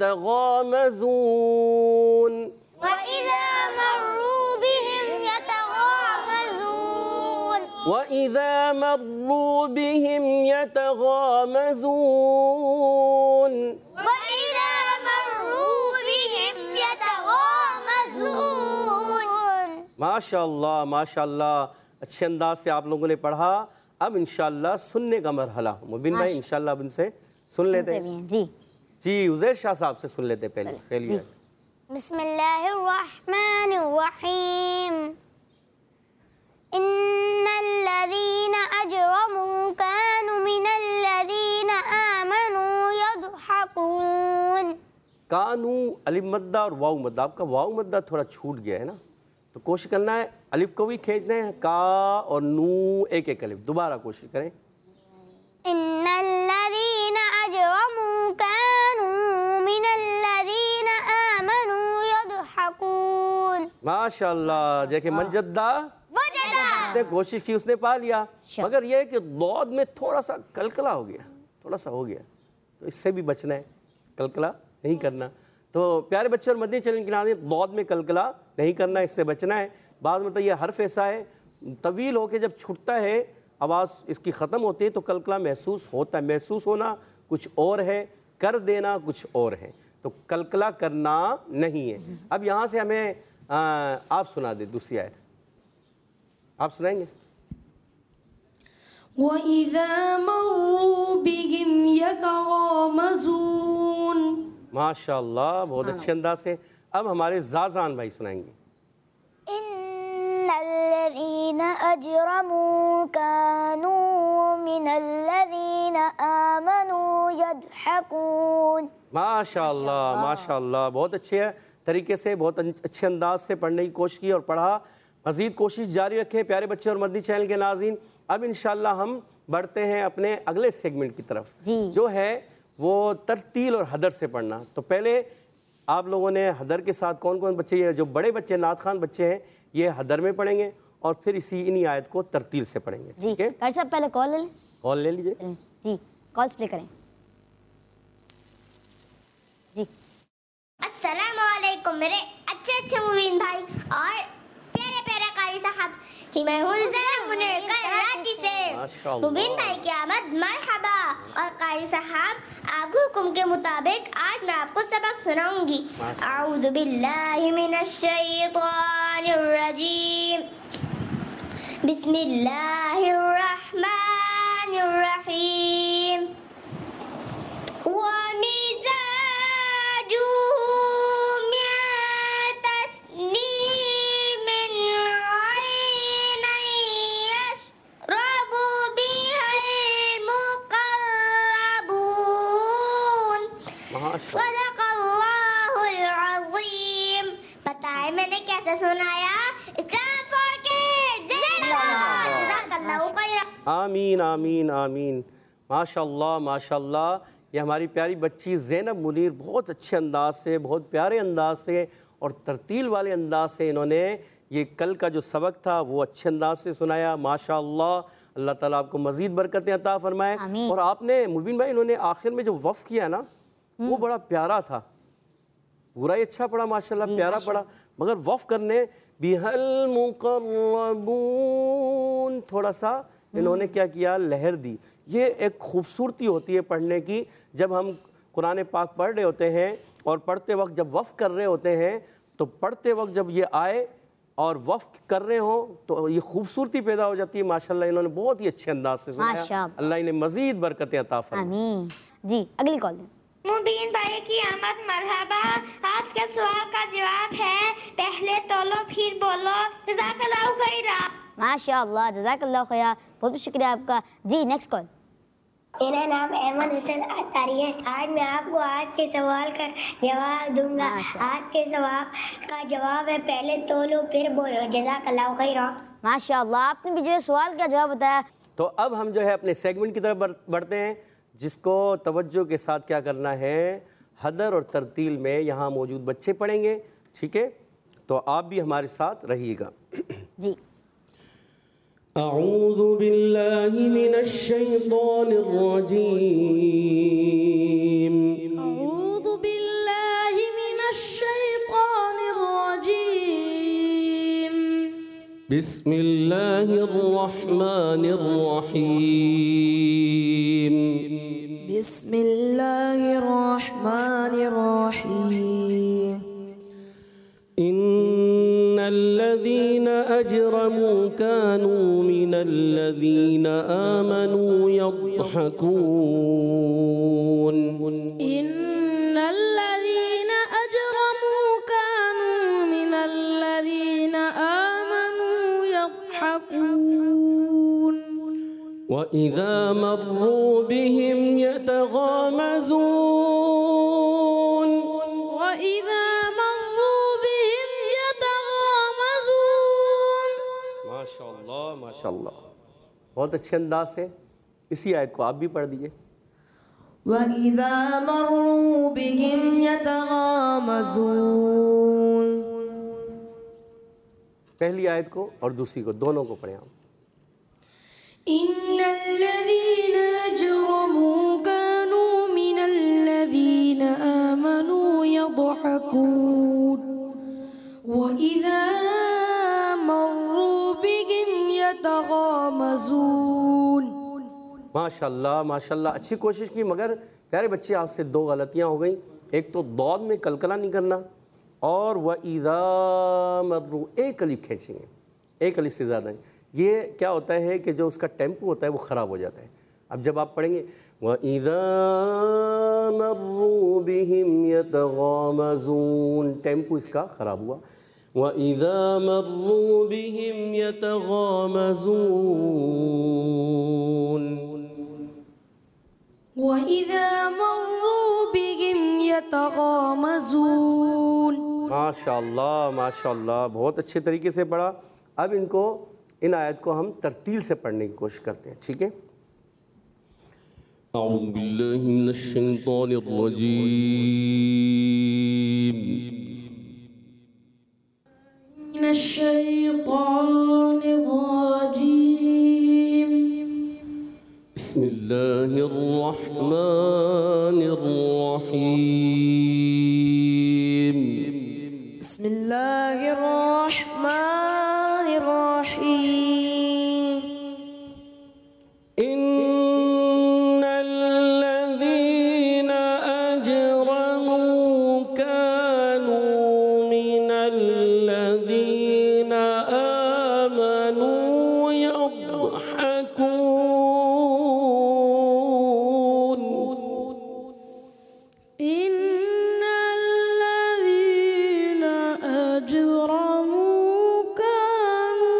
यतगामज़ून वइज़ा मर्रू बिहिम यतगामज़ून। वइज़ा मर्रू बिहिम यतगामज़ून। वइज़ा मर्रू बिहिम यतगामज़ून। माशाअल्लाह माशाअल्लाह, अच्छे अंदाज से आप लोगों ने पढ़ा। अब इंशाअल्लाह सुनने का मरहला, मुबीन भाई इंशाअल्लाह अब इनसे सुन लेते हैं। जी जी उज़ैर शाह साहब से सुन लेते हैं पहले पहली आयत। बिस्मिल्लाहिर्रहमानिर्रहीम। इन्नल्लज़ीना अजरमू कानू मिनल्लज़ीना आमनू यضحकून। कानू अलिफ मद्दा और वाऊ मद्दा, आपका वाऊ मद्दा थोड़ा छूट गया है ना, तो कोशिश करना है अलिफ को भी खींचना है, का और नू एक एक अलिफ। दोबारा कोशिश करें। इन्नल्लज़ीना अजरमू कानू मिनल्लज़ीना आमनू यضحकून। माशाअल्लाह, देखिए मनजद्दा उसने कोशिश की उसने पा लिया, मगर यह है कि दौद में थोड़ा सा कलकला हो गया, थोड़ा सा हो गया, तो इससे भी बचना है, कलकला नहीं करना। तो प्यारे बच्चे और मदनी चैनल के नाज़रीन, दौद में कलकला नहीं करना, इससे बचना है। बाद में तो ये हर्फ ऐसा है तवील होके जब छूटता है, आवाज़ इसकी ख़त्म होती है तो कलकला महसूस होता है। महसूस होना कुछ और है, कर देना कुछ और है, तो कलकला करना नहीं है। अब यहाँ से हमें आप सुना दे दूसरी आयत, आप सुनाएंगे। وَإِذَا مَرُّوا بِهِمْ يَتَغَامَزُونَ। माशाअल्लाह, बहुत अच्छे अंदाज से। अब हमारे ज़ाज़ान भाई सुनाएंगे। इन्नल्लज़ीना अजरमू कानू मिनल्लज़ीना आमनू यदहकून। माशाअल्लाह माशाअल्लाह, बहुत अच्छे तरीके से, बहुत अच्छे अंदाज से पढ़ने की कोशिश की और पढ़ा। मज़ीद कोशिश जारी रखें प्यारे बच्चे और मदनी चैनल के नाज़रीन। अब इंशाअल्लाह हम बढ़ते हैं अपने अगले सेगमेंट की तरफ, जो है वो तरतील और हदर से पढ़ना। तो पहले आप लोगों ने हदर के साथ कौन कौन बच्चे, ये जो बड़े बच्चे नात खान बच्चे हैं ये हदर में पढ़ेंगे और फिर इसी इन्हीं आयत को तरतील से पढ़ेंगे। ठीक है, कर साहब पहले कॉल ले लें। कॉल ले लीजिए जी, कॉल्स प्ले करें जी। अस्सलामु अलैकुम मेरे अच्छे अच्छे मुबीन भाई और प्यारे प्यारे कारी साहब। मैं हूँ ज़ैनब मुनीर कराची से। मुबीन भाई की आमद मरहबा। और कारी साहब, आपके हुक्म के मुताबिक आज मैं आपको सबक सुनाऊंगी। आऊज़ु बिल्लाहि मिनश शैतानिर रजीम। बिस्मिल्लाहिर रहमानिर रहीम। व मिज़ाजुहु सदक़ल्लाहुल अज़ीम। बताएं मैंने कैसे सुनाया? Islam for kids. आमीन आमीन आमीन। माशाअल्लाह माशाअल्लाह, ये हमारी प्यारी बच्ची ज़ैनब मुनीर बहुत अच्छे अंदाज से, बहुत प्यारे अंदाज से और तरतील वाले अंदाज से इन्होंने ये कल का जो सबक था वो अच्छे अंदाज से सुनाया। माशाअल्लाह, अल्लाह ताला आपको मज़ीद बरकतें अता फरमाए। और आपने मुबीन भाई, इन्होंने आखिर में जो वफ़ किया ना वो बड़ा प्यारा था, पूरा ही अच्छा पड़ा माशाल्लाह, प्यारा पड़ा। मगर वफ़ करने बिहल मुक़र्रबून थोड़ा सा इन्होंने क्या किया, लहर दी। ये एक खूबसूरती होती है पढ़ने की। जब हम कुरान पाक पढ़ रहे होते हैं और पढ़ते वक्त जब वफ़ कर रहे होते हैं तो पढ़ते वक्त जब ये आए और वफ़ कर रहे हो तो ये खूबसूरती पैदा हो जाती है। माशाल्लाह, इन्होंने बहुत ही अच्छे अंदाज से सुनाया। अल्लाह इन्हें मज़ीद बरकतें अता फरमाए। जी, अगली कॉल दें। मुबीन भाई की आमद मरहबा। आज के सवाल का जवाब है पहले तोलो फिर बोलो। जज़ाकल्लाहु खैरा। माशाअल्लाह, जज़ाकल्लाहु खैरा, बहुत बहुत शुक्रिया आपका। जी, नेक्स्ट कॉल। मेरा नाम अहमद हुसैन अतारी है। आज मैं आपको आज के सवाल का जवाब दूंगा। आज के सवाल का जवाब है पहले तोलो फिर बोलो। जज़ाकल्लाहु खैरा। माशाअल्लाह, आपने भी जो है सवाल का जवाब बताया। तो अब हम जो है अपने सेगमेंट की तरफ बढ़ते हैं, जिसको तवज्जो के साथ क्या करना है, हदर और तरतील में यहाँ मौजूद बच्चे पढ़ेंगे। ठीक है, तो आप भी हमारे साथ रहिएगा। जी। अऊज़ु बिल्लाहि मिनश शैतानिर रजीम। अऊज़ु बिल्लाहि मिनश शैतानिर रजीम। बिस्मिल्लाहिर रहमानिर रहीम। बिस्मिल्लाहिर रहमानिर रहीम। इन्नल्लज़ीना अजरमू कानू मिनल्लज़ीना आमनू यضحकून। इन्नल्लज़ीना अजरमू कानू मिनल्लज़ीना आमनू यضحकून। वइज़ा मर्रू बिहिम यतगामज़ून। वइज़ा मर्रू बिहिम यतगामज़ून। माशाअल्लाह माशाअल्लाह, बहुत अच्छे अंदाज से। इसी आयत को आप भी पढ़ दीजिए। वइज़ा मर्रू बिहिम यतगामज़ून। पहली आयत को और दूसरी को, दोनों को पढ़ें आप। इन्नल्लज़ीना अजरमू कानू मिनल्लज़ीना आमनू यضحकून। वइज़ा मर्रू बिहिम यतगामज़ून। माशाल्लाह माशाल्लाह, अच्छी कोशिश की। मगर प्यारे बच्चे, आपसे दो गलतियां हो गई। एक तो दौद में कलकला नहीं करना, और व इज़ा मर्रू, एक अलिफ खींचेंगे, एक अलिफ से ज़्यादा नहीं। ये क्या होता है कि जो उसका टेम्पो होता है वो ख़राब हो जाता है। अब जब आप पढ़ेंगे व इज़ा मर्रू बिहिम यतगामज़ून, टेम्पो इसका ख़राब हुआ। व इज़ा मर्रू बिहिम यतगामज़ून, वइज़ा मर्रू बिहिम यतगामज़ून। माशाअल्लाह माशाअल्लाह, बहुत अच्छे तरीके से पढ़ा। अब इनको, इन आयत को हम तरतील से पढ़ने की कोशिश करते हैं, ठीक है। अऊज़ु बिल्लाहि मिनश शैतानिर रजीम, मिनश शैतानिर रजीम, बिस्मिल्लाहिर रहमानिर रहीम, बिस्मिल्लाहिर रहमानिर रहीम। इन्नल्लज़ीना अजरमू कानू मिनल्लज़ीना आमनू यضحकून। इन्नल्लज़ीना अजरमू कानू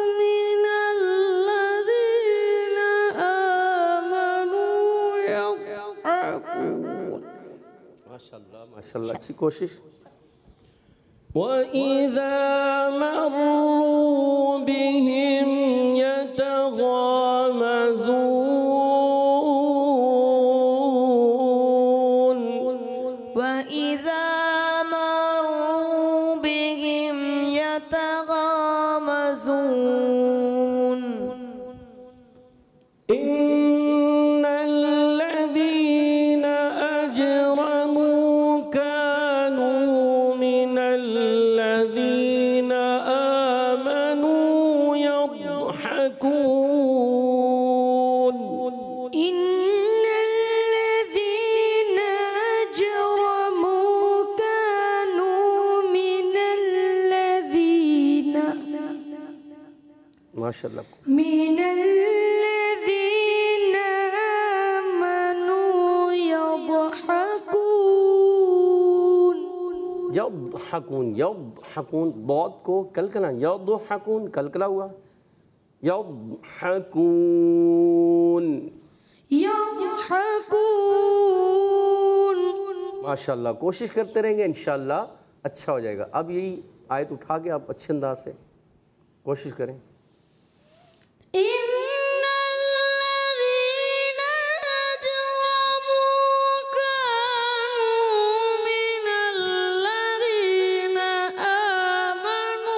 मिनल्लज़ीना आमनू यضحकून। माशाअल्लाह माशाअल्लाह, अच्छी कोशिश। वइज़ा मर्रू बिहिम यतगामज़ून, वइज़ा मर्रू बिहिम यतगामज़ून। इन्नल्लज़ीना अजरमू कानू मिनल्लज़ीना आमनू यضحकून। इन्नल्लज़ीना अजरमू कानू मिनल्लज़ीना माशाअल्लाह, मिनल्लज़ीना आमनू यضحकून। यضحकून, यضحकून, बहुत को कलकला, यضحकून कलकला हुआ, यضحकून। यضحकून। माशाअल्लाह, कोशिश करते रहेंगे, इंशाअल्लाह अच्छा हो जाएगा। अब यही आयत उठा के आप अच्छे अंदाज से कोशिश करें। इन्नल्लज़ीना अजरमू कानू मिनल्लज़ीना आमनू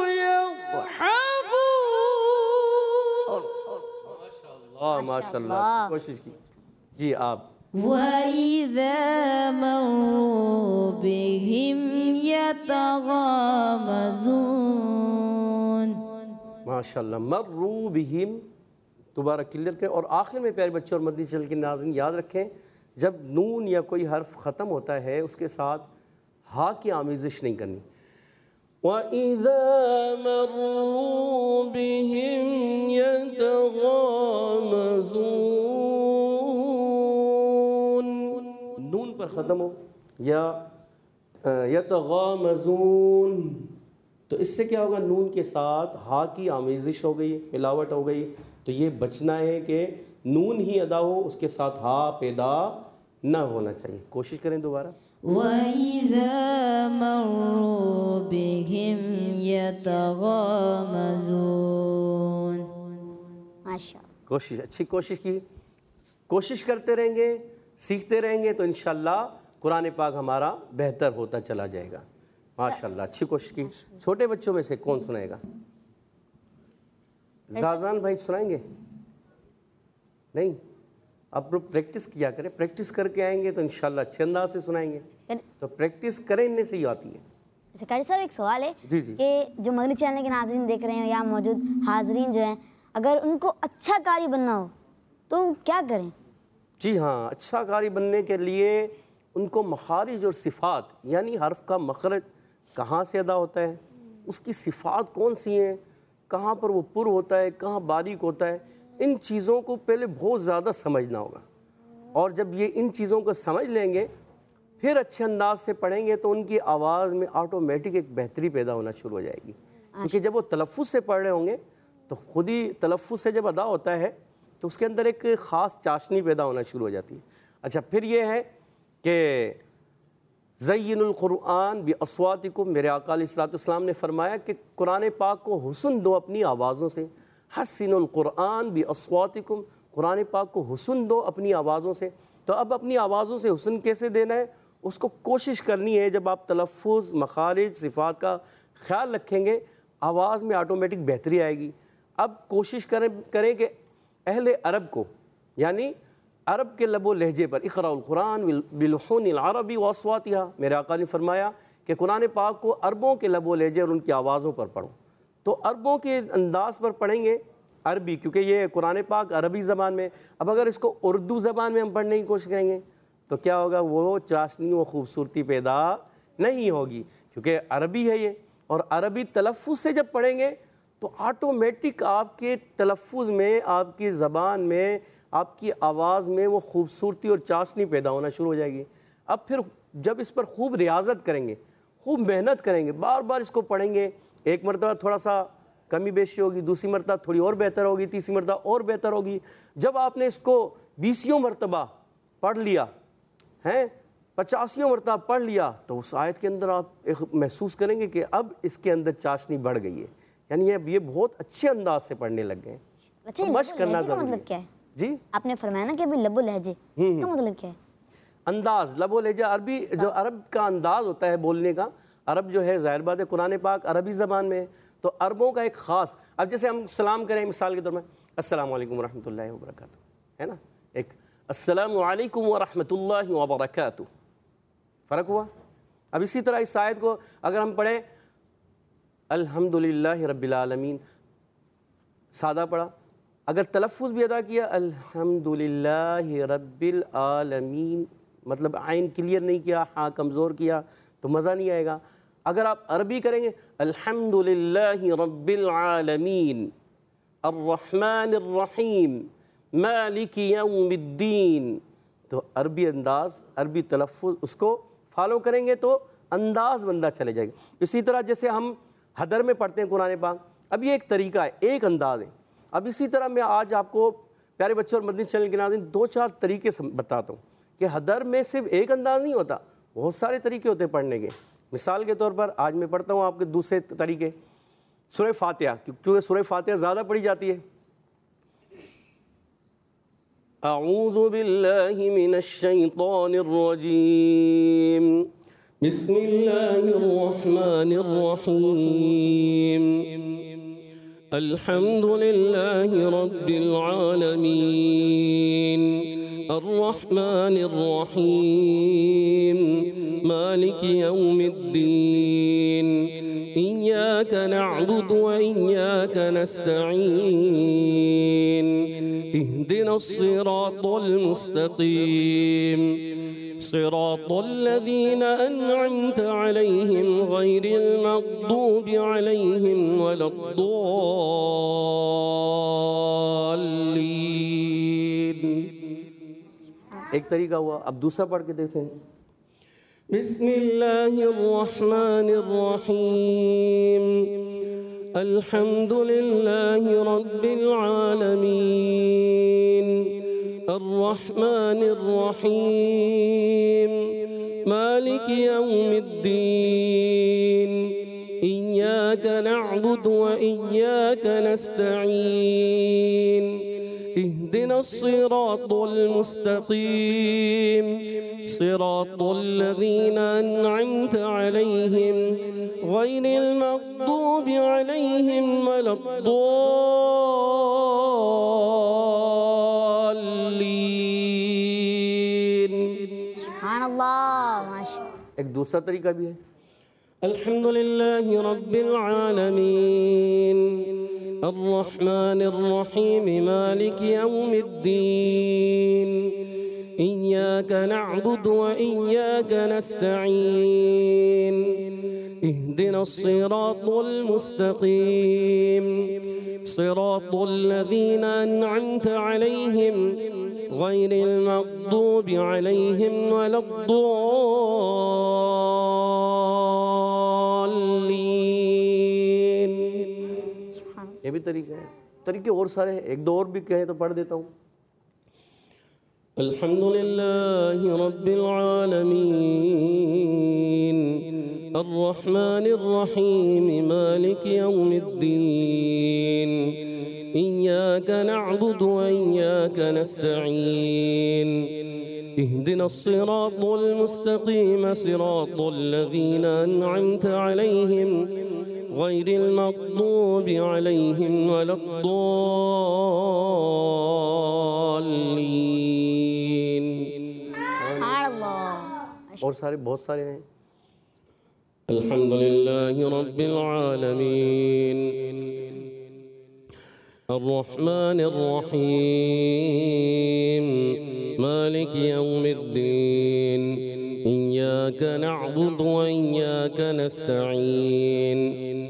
यضحकून। माशाअल्लाह माशाअल्लाह, अच्छी कोशिश की जी। आप वइज़ा मर्रू बिहिम यतगामज़ून। माशाअल्लाह, मर्रू बिहिम, दोबारा क्लियर करें। और आखिर में प्यारे बच्चों और मदनी चैनल के नाज़रीन याद रखें, जब नून या कोई हर्फ ख़त्म होता है उसके साथ हा की आमेज़िश नहीं करनी। वइज़ा मर्रू बिहिम यतगामज़ून, नून पर ख़त्म हो या यतगामज़ून, तो इससे क्या होगा, नून के साथ हा की आमेज़िश हो गई, मिलावट हो गई। तो ये बचना है कि नून ही अदा हो, उसके साथ हा पैदा ना होना चाहिए। कोशिश करें दोबारा। वइज़ा मर्रू बिहिम यतगामज़ून। माशाअल्लाह। कोशिश, अच्छी कोशिश की। कोशिश करते रहेंगे, सीखते रहेंगे तो इंशाअल्लाह कुरान पाक हमारा बेहतर होता चला जाएगा। माशाअल्लाह, अच्छी कोशिश की। छोटे बच्चों में से कौन सुनाएगा? जाजान भाई सुनाएंगे? नहीं, अब प्रैक्टिस किया करें, प्रैक्टिस करके आएंगे तो इंशाल्लाह अच्छे अंदाज से सुनाएंगे। तो प्रैक्टिस करें, इनने से ही आती है। अच्छा कारी साहब, एक सवाल है जी जी। कि जो मदनी चैनल के नाज़रीन देख रहे हैं या मौजूद हाजरीन जो हैं, अगर उनको अच्छा कारी बनना हो तो क्या करें? जी हाँ, अच्छा कारी बनने के लिए उनको मखारिज और सिफ़ात यानी हर्फ का मखरज कहाँ से अदा होता है, उसकी सिफ़ात कौन सी हैं, कहाँ पर वो पुर होता है, कहाँ बारीक होता है, इन चीज़ों को पहले बहुत ज़्यादा समझना होगा। और जब ये इन चीज़ों को समझ लेंगे फिर अच्छे अंदाज से पढ़ेंगे तो उनकी आवाज़ में ऑटोमेटिक एक बेहतरी पैदा होना शुरू हो जाएगी। क्योंकि जब वो तलफ़्फ़ुज़ से पढ़ रहे होंगे तो ख़ुद ही तलफ़्फ़ुज़ से जब अदा होता है तो उसके अंदर एक ख़ास चाशनी पैदा होना शुरू हो जाती है। अच्छा, फिर ये है कि ज़य्यिनुल क़ुरआन बि अस्वातिकुम, मेरे आका अलैहिस्सलाम ने फरमाया कि कुरान पाक को हुस्न दो अपनी आवाज़ों से। हस्सिनुल क़ुरआन बि अस्वातिकुम, कुरान पाक को हुस्न दो अपनी आवाज़ों से। तो अब अपनी आवाज़ों से हुस्न कैसे देना है, उसको कोशिश करनी है। जब आप तलफ़्फ़ुज़, मखारिज, सिफ़ात का ख्याल रखेंगे आवाज़ में ऑटोमेटिक बेहतरी आएगी। अब कोशिश करें करें कि अहले अरब को, यानी अरब के लबो लहजे पर, इक़राउल कुरान बिलुहूनिल अरबी व अस्वातिहा, मेरे आका ने फरमाया कि कुरान पाक को अरबों के लबो लहजे और उनकी आवाज़ों पर पढ़ो। तो अरबों के अंदाज़ पर पढ़ेंगे अरबी, क्योंकि ये कुरान पाक अरबी ज़बान में। अब अगर इसको उर्दू ज़बान में हम पढ़ने की कोशिश करेंगे तो क्या होगा, वो चाशनी व खूबसूरती पैदा नहीं होगी, क्योंकि अरबी है ये। और अरबी तलफ़्फ़ुज़ से जब पढ़ेंगे तो ऑटोमेटिक आपके तलफ़्फ़ुज़ में, आपकी ज़बान में, आपकी आवाज़ में वो खूबसूरती और चाशनी पैदा होना शुरू हो जाएगी। अब फिर जब इस पर खूब रियाज़त करेंगे, खूब मेहनत करेंगे, बार बार इसको पढ़ेंगे, एक मरतबा थोड़ा सा कमी बेशी होगी, दूसरी मरतबा थोड़ी और बेहतर होगी, तीसरी मरतबा और बेहतर होगी। जब आपने इसको बीसियों मरतबा पढ़ लिया हैं, पचासियों मरतबा पढ़ लिया, तो उस आयत के अंदर आप एक महसूस करेंगे कि अब इसके अंदर चाशनी बढ़ गई है, यानी अब ये बहुत अच्छे अंदाज से पढ़ने लग गए। अच्छा, तो मश्क करना ज़रूरी मतलब क्या है जी? आपने फरमाया ना कि अभी लबो लहजे, इसका मतलब क्या है? अंदाज, लबो लहजा, अरबी जो अरब का अंदाज होता है बोलने का, अरब जो है ज़ाहिर बात है कुरान पाक अरबी ज़बान में है, तो अरबों का एक ख़ास, अब जैसे हम सलाम करें मिसाल के तौर में, अस्सलामु अलैकुम वरहमतुल्लाहि वबरकातुहू, है ना, एक अस्सलामु अलैकुम वरहमतुल्लाहि वबरकातुहू, फ़र्क हुआ। अब इसी तरह इस आयत को अगर हम पढ़ें अल्हम्दुलिल्लाहि रब्बिल आलमीन, सादा पढ़ा, अगर तलफ़्फ़ुज़ भी अदा किया अल्हम्दुलिल्लाहि रब्बिल आलमीन, मतलब आइन क्लियर नहीं किया, हाँ कमज़ोर किया, तो मज़ा नहीं आएगा। अगर आप अरबी करेंगे अल्हम्दुलिल्लाहि रब्बिल आलमीन अर्रहमानिर रहीम मालिकी यौमिद्दीन, तो अरबी अंदाज़, अरबी तलफ़्फ़ुज़ उसको फॉलो करेंगे तो अंदाज़ बंदा चले जाएगा। इसी तरह जैसे हम हदर में पढ़ते हैं कुरान पाक, अब ये एक तरीका है, एक अंदाज़ है। अब इसी तरह मैं आज आपको प्यारे बच्चों और मदनी चैनल के नाज़रीन दो चार तरीके बताता हूँ कि हदर में सिर्फ एक अंदाज़ नहीं होता, बहुत सारे तरीके होते हैं पढ़ने के। मिसाल के तौर पर आज मैं पढ़ता हूँ आपके दूसरे तरीके, सूरह फातिहा, क्योंकि सूरह फातिहा ज़्यादा पढ़ी जाती है। अऊज़ु बिल्लाहि मिनश शैतानिर रजीम, बिस्मिल्लाहिर रहमानिर रहीम, अल्हम्दुलिल्लाहि रब्बिल आलमीन, अर्रहमानिर रहीम, मालिकी यौमिद्दीन, इय्याका नअबुदु व इय्याका नस्तईन, इहदिनस सिरातल मुस्तकीम, सिरातल लज़ीना अनअमत अलैहिम गैरिल मग़दूबि अलैहिम वलद्दाल्लीन। एक तरीका हुआ, अब दूसरा पढ़ के देखते हैं। बिस्मिल्लाहिर्रहमानिर्रहीम, अल्हम्दुलिल्लाहि रब्बिल आलमीन, अर्रहमानिर्रहीम, मालिकी यौमिद्दीन, इय्याका नअबुदु व इय्याका नस्तईन, इहदिनस सिरातल मुस्तकीम, सिरातल लज़ीना अनअमत अलैहिम गैरिल मग़दूबि अलैहिम वलद्दाल्लीन। सुभानअल्लाह, माशाअल्लाह। एक दूसरा तरीका भी है, अल्हम्दुलिल्लाहि रब्बिल आलमीन, अर्रहमानिर रहीम, मालिकी यौमिद्दीन, इय्याका नअबुदु व इय्याका नस्तईन, इहदिना सिरातल मुस्तकीम सिरातल लज़ीना अन्अमत अलैहिम गैरिल मग़दूबि अलैहिम वलद्दॉल्लीन। ये भी तरीका है, तरीके और सारे हैं, एक दो और भी कहे तो पढ़ देता हूँ। अल्हम्दुलिल्लाहि रब्बिल आलमीन अर्रहमानिर रहीम मालिकि यौमिद्दीन इय्याका नअबुदु व इय्याका नस्तईन इहदिनस सिरातल मुस्तकीम सिरातल लज़ीना अन्अमत अलैहिम गैरिल मग़दूबि अलैहिम वलद्दॉल्लीन। और सारे बहुत सारे हैं। अल्हम्दुलिल्लाहि रब्बिल आलमीन अर्रहमानिर रहीम मालिकि यौमिद्दीन इय्याका नअबुदु व इय्याका नस्तईन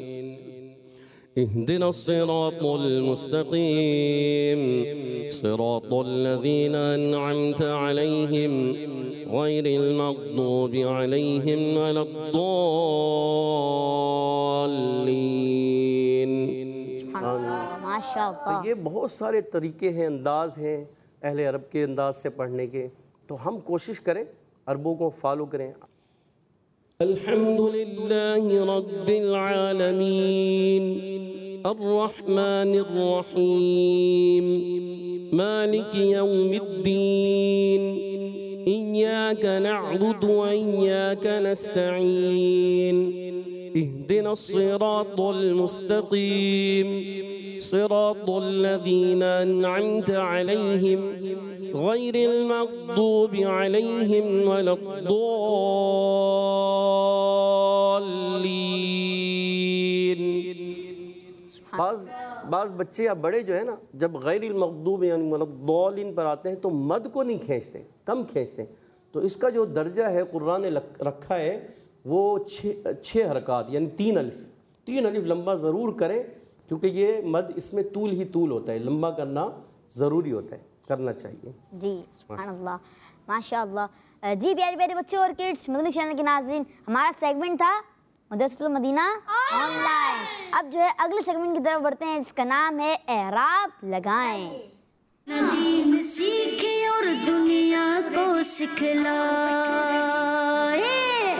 इहदिनस सिरातल मुस्तकीम सिरातल लज़ीना अन्अमत अलैहिम गैरिल मग़दूबि अलैहिम वलद्दॉल्लीन। माशाअल्लाह। तो ये बहुत सारे तरीके हैं, अंदाज हैं अहले अरब के अंदाज से पढ़ने के, तो हम कोशिश करें अरबों को फॉलो करें। अल्हम्दुलिल्लाहि रब्बिल आलमीन अर्रहमानिर रहीम मालिकि यौमिद्दीन इय्याका नअबुदु व इय्याका नस्तईन इहदिनस सिरातल मुस्तकीम सिरातल लज़ीना अन्अमत अलैहिम गैरिल मग़दूबि अलैहिम वलद्दॉल्लीन। बाज़ बाज़ बच्चे या बड़े जो है ना, जब गैरिल मग़दूब यानी वलद्दॉल्लीन पर आते हैं तो मद को नहीं खींचते, कम खींचते। तो इसका जो दर्जा है कुरान ने रखा है वो छः छः हरकत यानी तीन अलिफ तीन अलिफ लंबा ज़रूर करें, क्योंकि ये मद इसमें तूल ही तूल होता है, लंबा करना ज़रूरी होता है, करना चाहिए। जी सुभानअल्लाह माशाअल्लाह। जी प्यारे प्यारे बच्चों और किड्स, मदनी चैनल के नाज़रीन, हमारा सेगमेंट था मदरसतुल मदीना ऑनलाइन। अब जो है अगले सेगमेंट की तरफ बढ़ते हैं, जिसका नाम है एराब लगाएं। दीन सीखे और दुनिया को सिखलाए।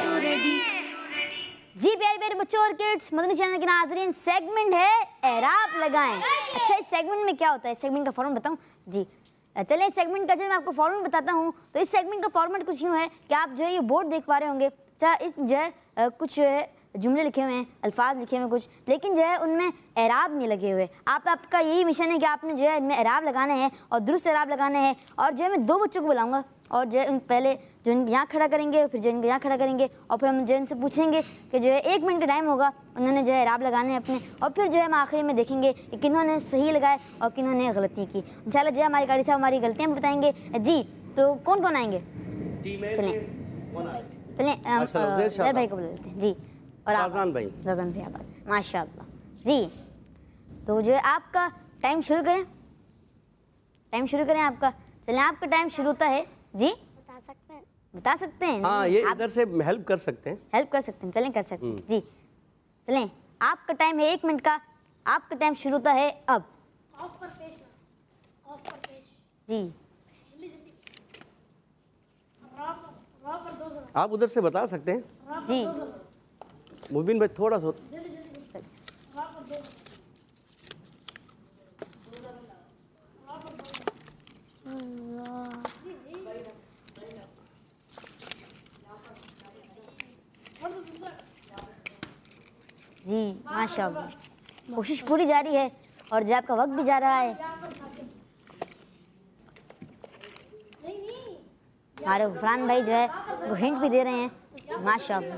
जी प्यारे प्यारे बच्चों और किड्स, मदनी चैनल के नाज़रीन, सेगमेंट है एराब लगाएं। अच्छा, इस सेगमेंट में क्या होता है, इस सेगमेंट का फॉर्मेट बताऊं? जी चलिए, इस सेगमेंट का जो मैं आपको फॉर्मेट बताता हूँ। तो इस सेगमेंट का फॉर्मेट कुछ यूँ है कि आप जो है ये बोर्ड देख पा रहे होंगे, अच्छा इस जो है कुछ जो है जुमले लिखे हुए हैं, अल्फाज लिखे हुए हैं कुछ, लेकिन जो है उनमें एराब नहीं लगे हुए। आप आपका यही मिशन है कि आपने जो है इनमें एराब लगाने हैं और दुरुस्त एराब लगाने हैं। और जो है मैं दो बच्चों को बुलाऊंगा और जो है उन पहले जो इनको यहाँ खड़ा करेंगे, फिर जो इनको यहाँ खड़ा करेंगे, और फिर हम जो इनसे पूछेंगे कि जो है एक मिनट का टाइम होगा, उन्होंने जो है एराब लगाने हैं अपने, और फिर जो है हम आखिरी में देखेंगे कि किन्होंने सही लगाए और किन्होंने गलती की। इंशाल्लाह जो है हमारे कारी साहब हमारी गलतियाँ बताएंगे। जी तो कौन कौन आएंगे? चलें चलें जैद भाई को बुला लेते हैं। जी और राज़ान भाई राज़ान भाई आबाद माशाअल्लाह। जी तो जो है आपका टाइम शुरू करें, टाइम शुरू करें आपका। चलें आपका टाइम शुरू होता है। जी बता सकते हैं? बता सकते हैं? हाँ, ये इधर से हेल्प कर सकते हैं, हेल्प कर सकते हैं। चलें कर सकते हैं। जी चलें, आपका टाइम है एक मिनट का, आपका टाइम शुरू होता है अब। जी आप उधर से बता सकते हैं। जी मुबीन भाई थोड़ा सा जी माशाअल्लाह, कोशिश पूरी जारी है और जो आपका वक्त भी जा रहा है। हमारे गुफरान भाई जो है वो हिंट भी दे रहे हैं माशाअल्लाह।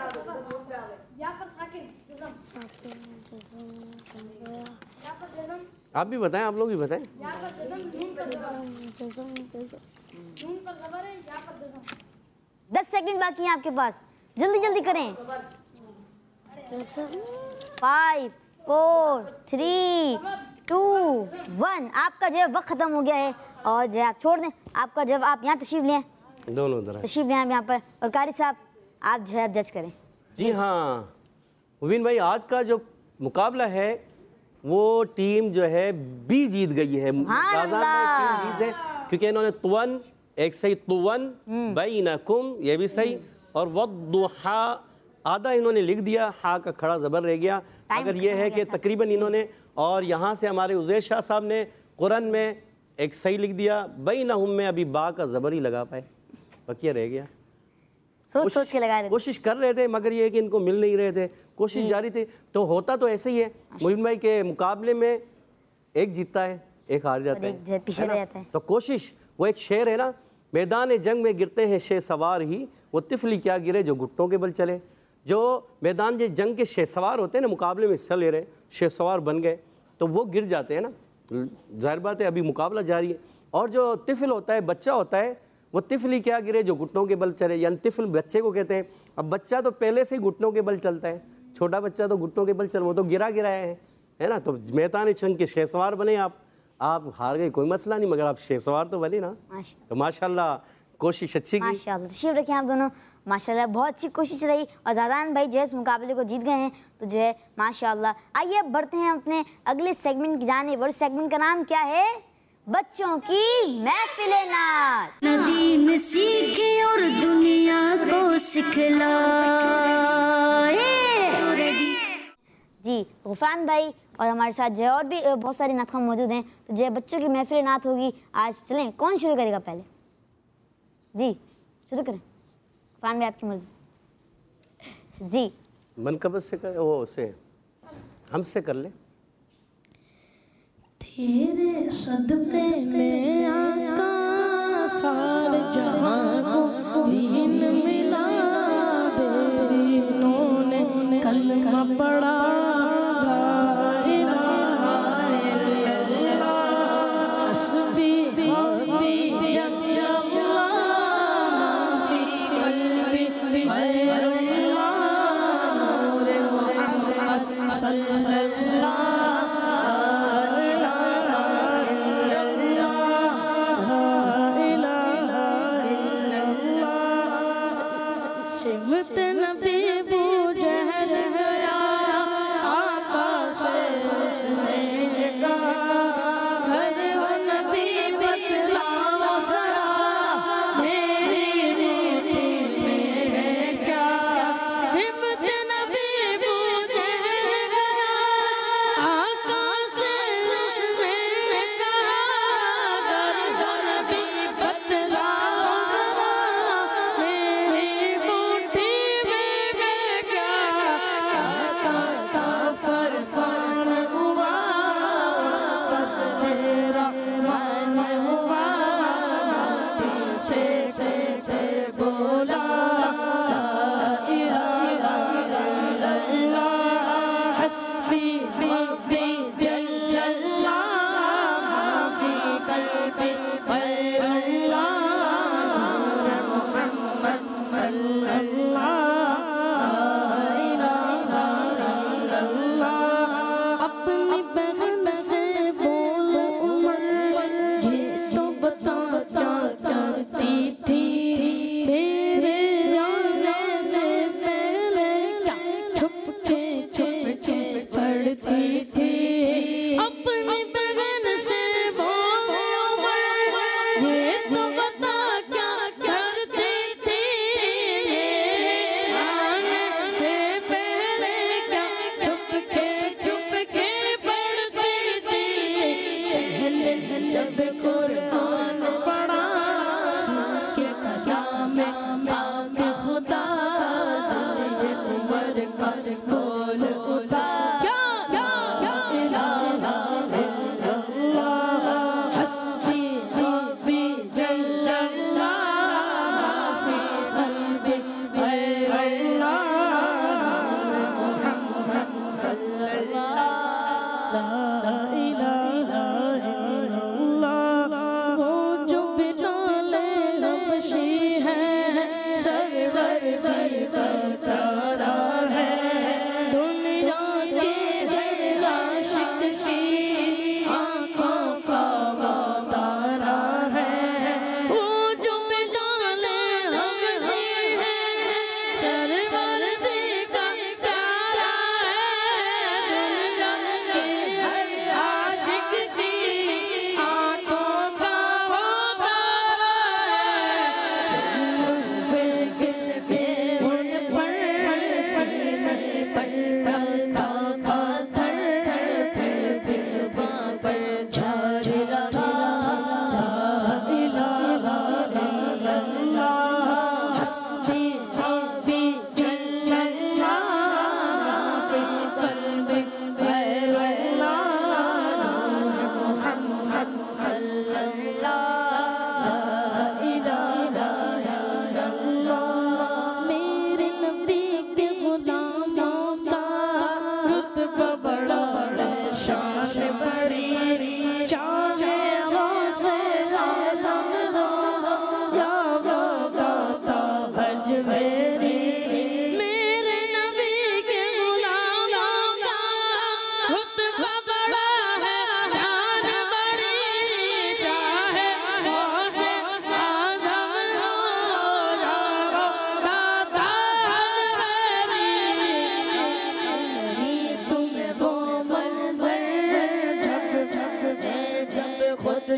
आप भी बताएं, आप लोग भी बताएं। दस सेकंड बाकी हैं आपके पास, जल्दी जल्दी करें। Five four three two one. आपका जो है वक्त ख़त्म हो गया है और जो है आप छोड़ दें। आपका जब आप यहाँ तशरीफ लें, दोनों तरह तशरीफ लें आप यहाँ पर, और कारी साहब आप जो है आप जज करें। जी हाँ मुबीन भाई, आज का जो मुकाबला है वो टीम जो है बी जीत गई है। गाज़ान भाई टीम जीत है क्योंकि इन्होंने तुवन, एक सही तुवन बैनकुम, ये भी सही, और वद्दुहा आधा इन्होंने लिख दिया, हा का खड़ा ज़बर रह गया। अगर ये है कि तकरीबन इन्होंने, और यहाँ से हमारे उज़ैर शाह साहब ने कुरान में एक सही लिख दिया, बैनहुम में अभी बा का ज़बर ही लगा पाए, बकिया रह गया। सोच सोच के लगा रहे थे। कोशिश कर रहे थे मगर ये कि इनको मिल नहीं रहे थे, कोशिश जारी थी। तो होता तो ऐसे ही है मुबीन भाई के मुकाबले में, एक जीतता है एक हार जाता है, पीछे रह जाता है। तो कोशिश, वो एक शेर है ना, मैदान जंग में गिरते हैं शे सवार ही, वो तिफली क्या गिरे जो घुटनों के बल चले। जो मैदान जंग के शे सवार होते हैं ना, मुकाबले में हिस्सा ले रहे, शे सवार बन गए तो वो गिर जाते हैं ना, जाहिर बात है अभी मुकाबला जारी है। और जो तिफल होता है, बच्चा होता है, वो तिफली क्या गिरे जो घुटनों के बल चले, यानी तिफल बच्चे को कहते हैं। अब बच्चा तो पहले से ही घुटनों के बल चलता है, छोटा बच्चा तो घुटनों के बल चल, वो तो गिरा गिराया है, है ना। तो मैदान जंग के शे सवार बने आप, आप हार गए कोई मसला नहीं, मगर आप शे सवार तो बने ना, तो माशाल्लाह कोशिश अच्छी की। माशाल्लाह तशरीफ रखें आप दोनों, माशाल्लाह बहुत अच्छी कोशिश रही और ज़ादान भाई जो है इस मुकाबले को जीत गए हैं, तो जो है माशाल्लाह। आइए अब बढ़ते हैं अपने अगले सेगमेंट की जानिब, और सेगमेंट का नाम क्या है? बच्चों की महफिले नात। दीन सीखे और दुनिया को सिखलाए। जी गुफरान भाई और हमारे साथ जो है और भी बहुत सारे नात मौजूद हैं, तो जो है बच्चों की महफिल नात होगी आज। चलें कौन शुरू करेगा पहले? जी शुरू करें, गुफरान भाई आपकी मर्जी। जी मनकबत से कर, वो से हमसे कर ले। तेरे सदक़े में आका सारे जहां को दीन मिला, बेदीनों ने कलमा पढ़ा,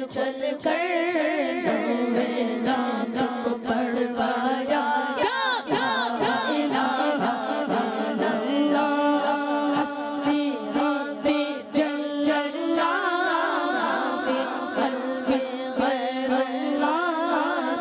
चल कर नवे लाख को पढ़वाया क्या क्या ला इलाहा इल्लल्लाह हस्बी रब्बी जल्लल्लाह फी क़ल्बी गैरुल्लाह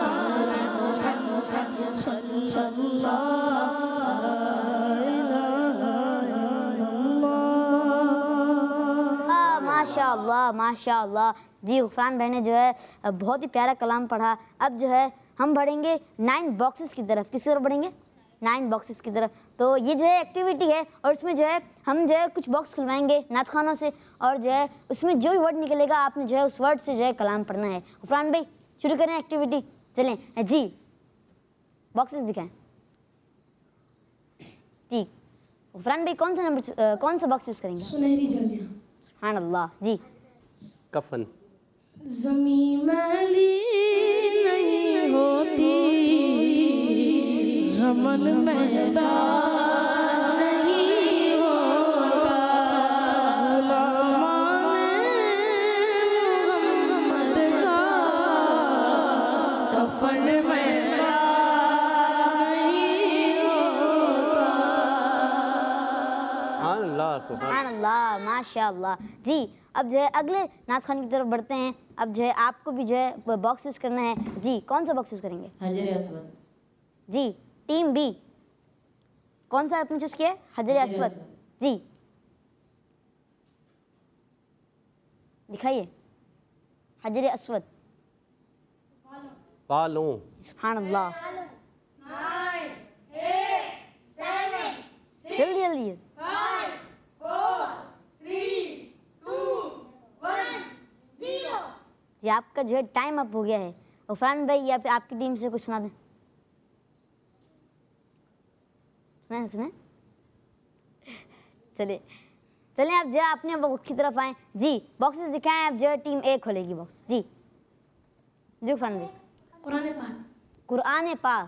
माशाअल्लाह माशाअल्लाह। जी गुफरान भाई ने जो है बहुत ही प्यारा कलाम पढ़ा। अब जो है हम बढ़ेंगे नाइन बॉक्सेस की तरफ। किस तरफ बढ़ेंगे? नाइन बॉक्सेस की तरफ। तो ये जो है एक्टिविटी है और इसमें जो है हम जो है कुछ बॉक्स खुलवाएंगे नात खानों से और जो है उसमें जो भी वर्ड निकलेगा आपने जो है उस वर्ड से जो है कलाम पढ़ना है। गुफरान भाई शुरू करें एक्टिविटी। चलें जी, बॉक्सेस दिखाएं जी। गुफरान भाई कौन सा नंबर कौन सा बॉक्स यूज़ करेंगे? सुनहरी जालियां। सुभान अल्लाह जी। कफन। ज़मीं मैली नहीं होती, ज़मन मैला नहीं होता, मोहम्मद का कफन मैला नहीं होता। अल्लाह सुभान अल्लाह माशाअल्लाह जी। अब जो है अगले नात खान की तरफ बढ़ते हैं। अब जो है आपको भी जो है बॉक्स यूज़ करना है जी। कौन सा बॉक्स यूज़ करेंगे? हजर अस्वद जी। टीम बी कौन सा आपने चूज़ किया है? हजर अस्वद जी। दिखाइए हजर अस्वद। पालों। सुभान अल्लाह। जल्दी जल्दी जी। आपका जो है टाइम अप हो गया है। गुफरान भाई या फिर आपकी टीम से कुछ सुना दें। सुना सुना चलिए चलें आप जो है अपने बॉक्स की तरफ आए जी। बॉक्सेस दिखाएं। आप जो है टीम ए खोलेगी बॉक्स जी। जी गुफरान भाई। कुरान पाक। कुरान पाक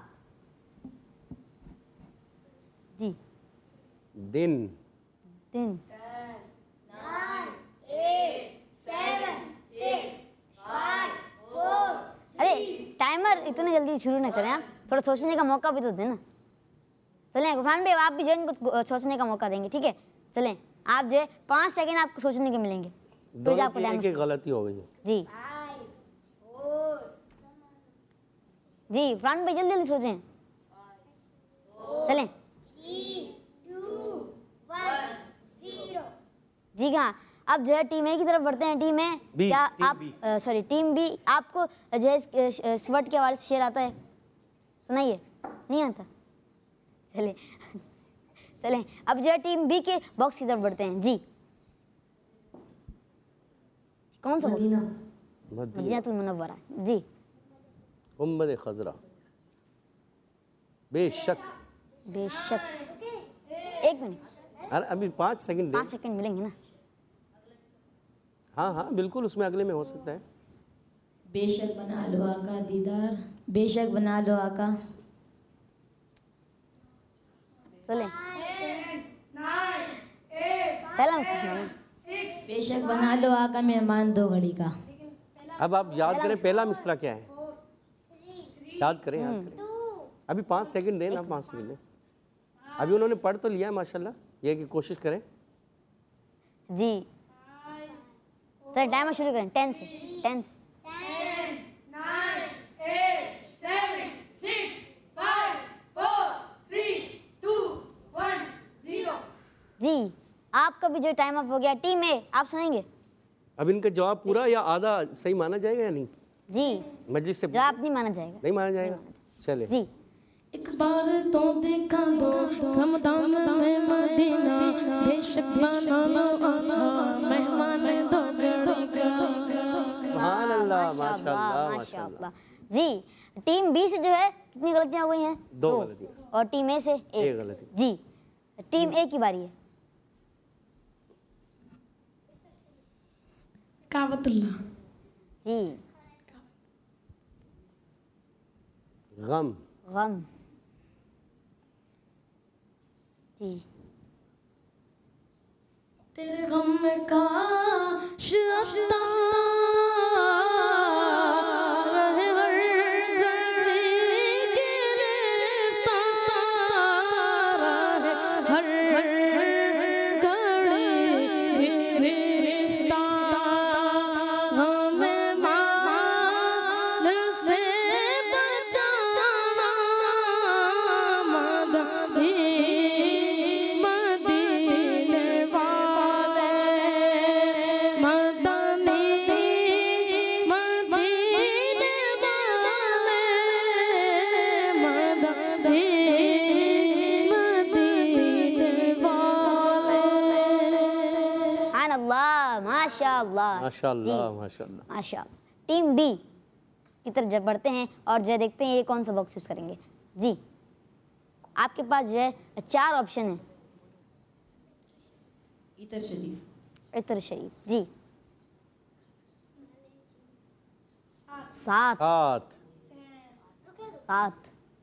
जी। दिन। दिन। अरे टाइमर इतने जल्दी शुरू ना करें आप, थोड़ा सोचने का मौका भी तो देना। चलें गुफरान भाई आप भी जो है इनको सोचने का मौका देंगे, ठीक है? चलें आप जो है पाँच सेकंड आपको सोचने के मिलेंगे। फिर आपको टाइम की गलती हो गई जी जी। गुफरान भाई जल्दी जल्दी सोचें। चलें जी हाँ। अब जो है टीम ए की तरफ बढ़ते हैं। टीम ए क्या आप सॉरी टीम बी आपको जो है इस वर्ड के हवाले से शेर आता है? सुनाइए। नहीं आता? चले चलें अब जो है टीम बी के बॉक्स की तरफ बढ़ते हैं जी। कौन सा? मदीना। मदीनातुल मुनव्वरा जी। गुंबद खजरा। बेशक। बेशक। एक मिनट। अरे अभी पाँच सेकंड पाँच सेकंड मिलेंगे ना? हाँ हाँ बिल्कुल, उसमें अगले में हो सकता है। बेशक बना लो आका दीदार, बेशक बना लो आका। चलें पहला मैसेज सुनाना। बेशक बना लो आका मेहमान दो घड़ी का। अब आप याद करें पहला मिसरा क्या है? याद करें याद करें। अभी पाँच सेकंड दें ना, पाँच सेकंड दें। अभी उन्होंने पढ़ तो लिया है माशाल्लाह, ये कि कोशिश करें जी। सर टाइमर शुरू करें। टेन से टेन से जी। आपका भी जो टाइम अप हो गया। टीम ए आप सुनेंगे? अब इनका जवाब पूरा या आधा सही माना जाएगा या नहीं? जी मजलिस से जवाब नहीं माना जाएगा। नहीं माना जाएगा। चले जी। एक बार तो देखा दो रमजान में मदीना, बेशक बना लो मेहमान दो घड़ी का। सुभान अल्लाह माशाल्लाह माशाल्लाह जी। टीम बी से जो है कितनी गलतियां हो गई हैं? दो गलतियां। और टीम ए से एक, एक गलती। जी। टीम ए की बारी है। काबतुल्लाह जी। गम। गम जी। तेरे गम में काश अफ्तार माशाअल्लाह माशाअल्लाह माशाअल्लाह। माशाअल्लाह। टीम बी की तरफ जब बढ़ते हैं और जो है देखते हैं ये कौन सा बॉक्स यूज़ करेंगे। जी आपके पास जो है चार ऑप्शन है। इतर शरीफ। इतर शरीफ जी सात सात सात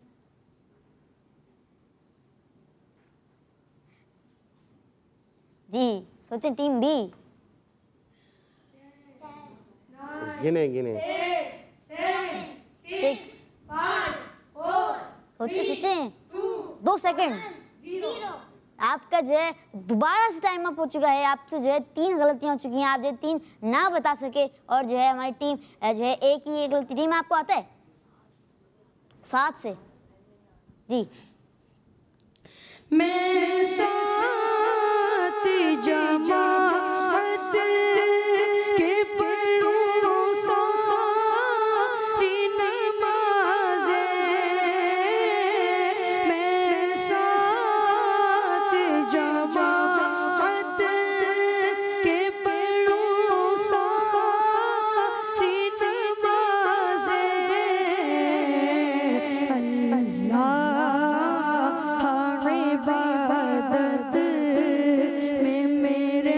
जी सोचे टीम बी। गिने गिने सिक्स सोचे सोचे दो सेकंड आपका जो है दोबारा से टाइम अप हो चुका है। आपसे जो है तीन गलतियां हो चुकी हैं। आप जो है तीन ना बता सके और जो है हमारी टीम जो है एक ही एक गलती। टीम आपको आता है सात से जी। मैं साथ जमात के पढ़ूं सारी नमाज़ें, मैं साथ जमात के पढ़ूं सारी नमाज़ें, अल्लाह इबादत में मेरे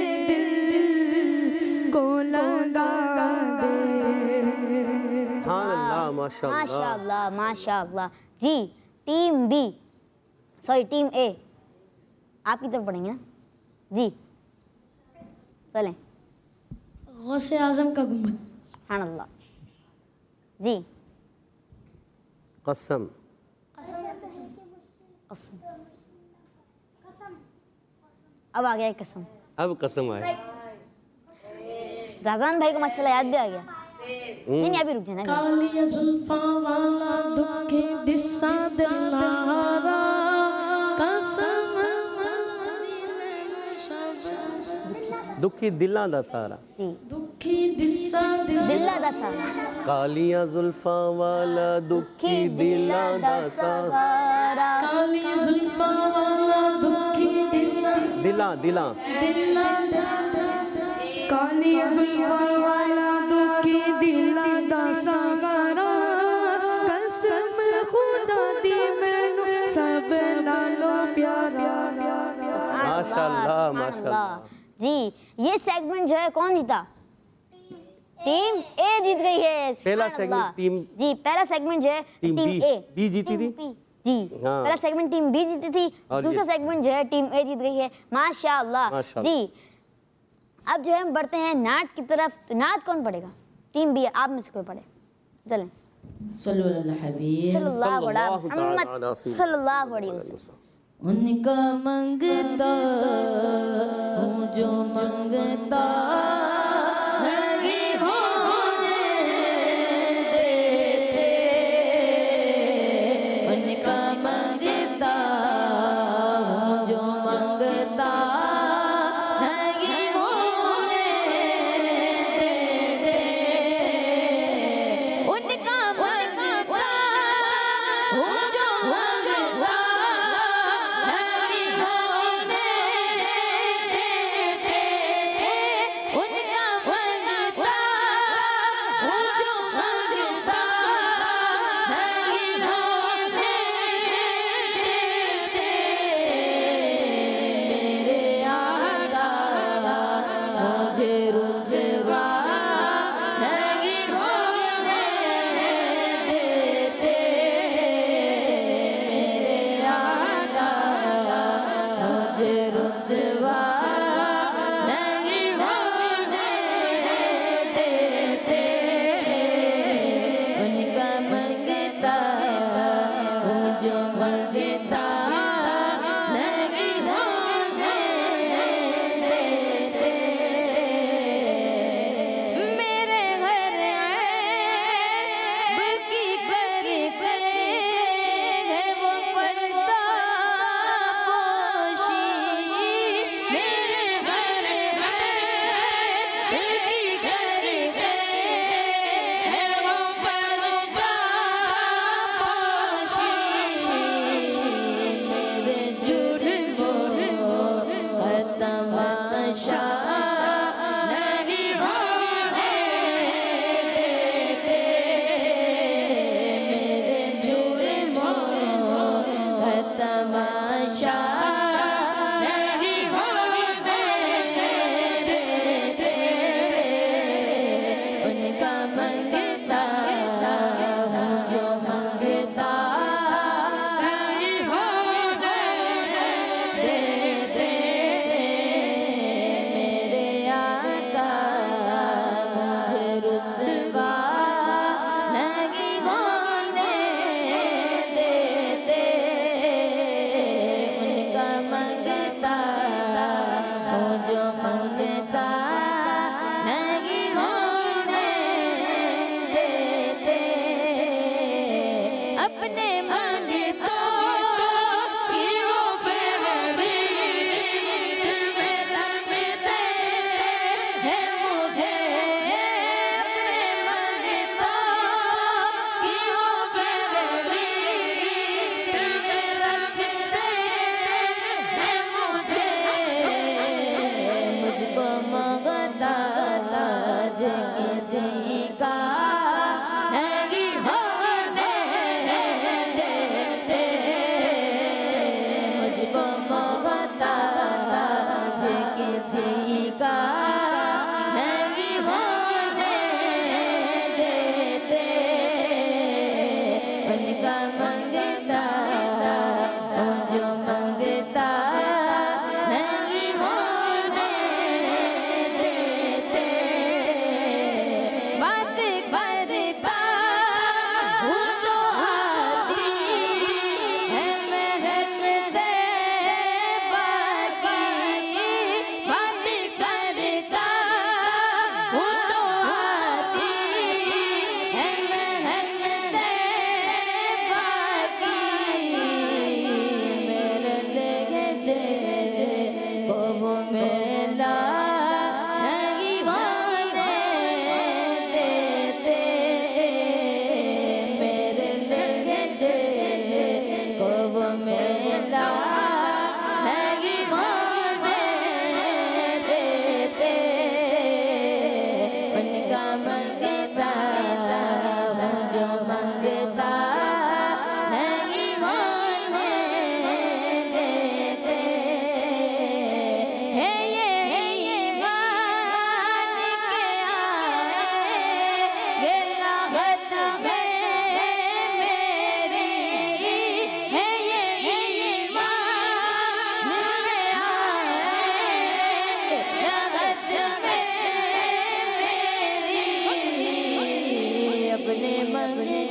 दिल को लगा दे। हाँ अल्लाह माशाअल्लाह माशाअल्लाह माशाअल्लाह जी। Team B sorry team A आपकी तरफ पढ़ेंगे ना जी। चलें। गौसे आजम का गुंबद। सुभान अल्लाह जी। कसम कसम अब आ गया है कसम। अब कसम आए। जाजान भाई को माशाल्लाह याद भी आ गया। नहीं नहीं अभी रुक जाना। कालिया जुल्फा वाला दुखी दिसा दिलारा कसम दुखी दिलां दा सारा जी दुखी दिसा दिल्ला दा सारा कालियां जुल्फां वाला दुखी दिलां दा सारा। सवारा कालिया जुल्फा वाला दुखी दिसा दिलां दिलां दिला कालिया जुल्फा वाला दुखी दिला दा सवारा कसम खुदा दी मैनू सब लालो प्यारा। माशाअल्लाह माशाअल्लाह। जी ये सेगमेंट जो है कौन जीता? टीम ए जीत गई है। पहला सुभान सेगमेंट अल्लाह। टीम जी पहला सेगमेंट जो है team team B A B जीती थी। जी हाँ। पहला सेगमेंट टीम बी जीती थी। और दूसरा ये- सेगमेंट जो है टीम ए जीत गई है। माशाअल्लाह माशाअल्लाह। जी अब जो है हम बढ़ते हैं नाट की तरफ। तो नाट कौन पढ़ेगा? टीम बी आप में से कोई पढ़े। चलें। सल्लल्लाहु अलैहि हबीब। सल्लल्लाहु अलैहि सल्लल्लाहु ताला मुहम्मद अलैहि वसल्लम। सल्लल्लाहु अलैहि वसल्लम। उनका मंगता हूँ जो मंगता नहीं होने देते, उनका मंगता हूँ जो मंगता नहीं होने देते, उनका मंगता हूँ जो मंगता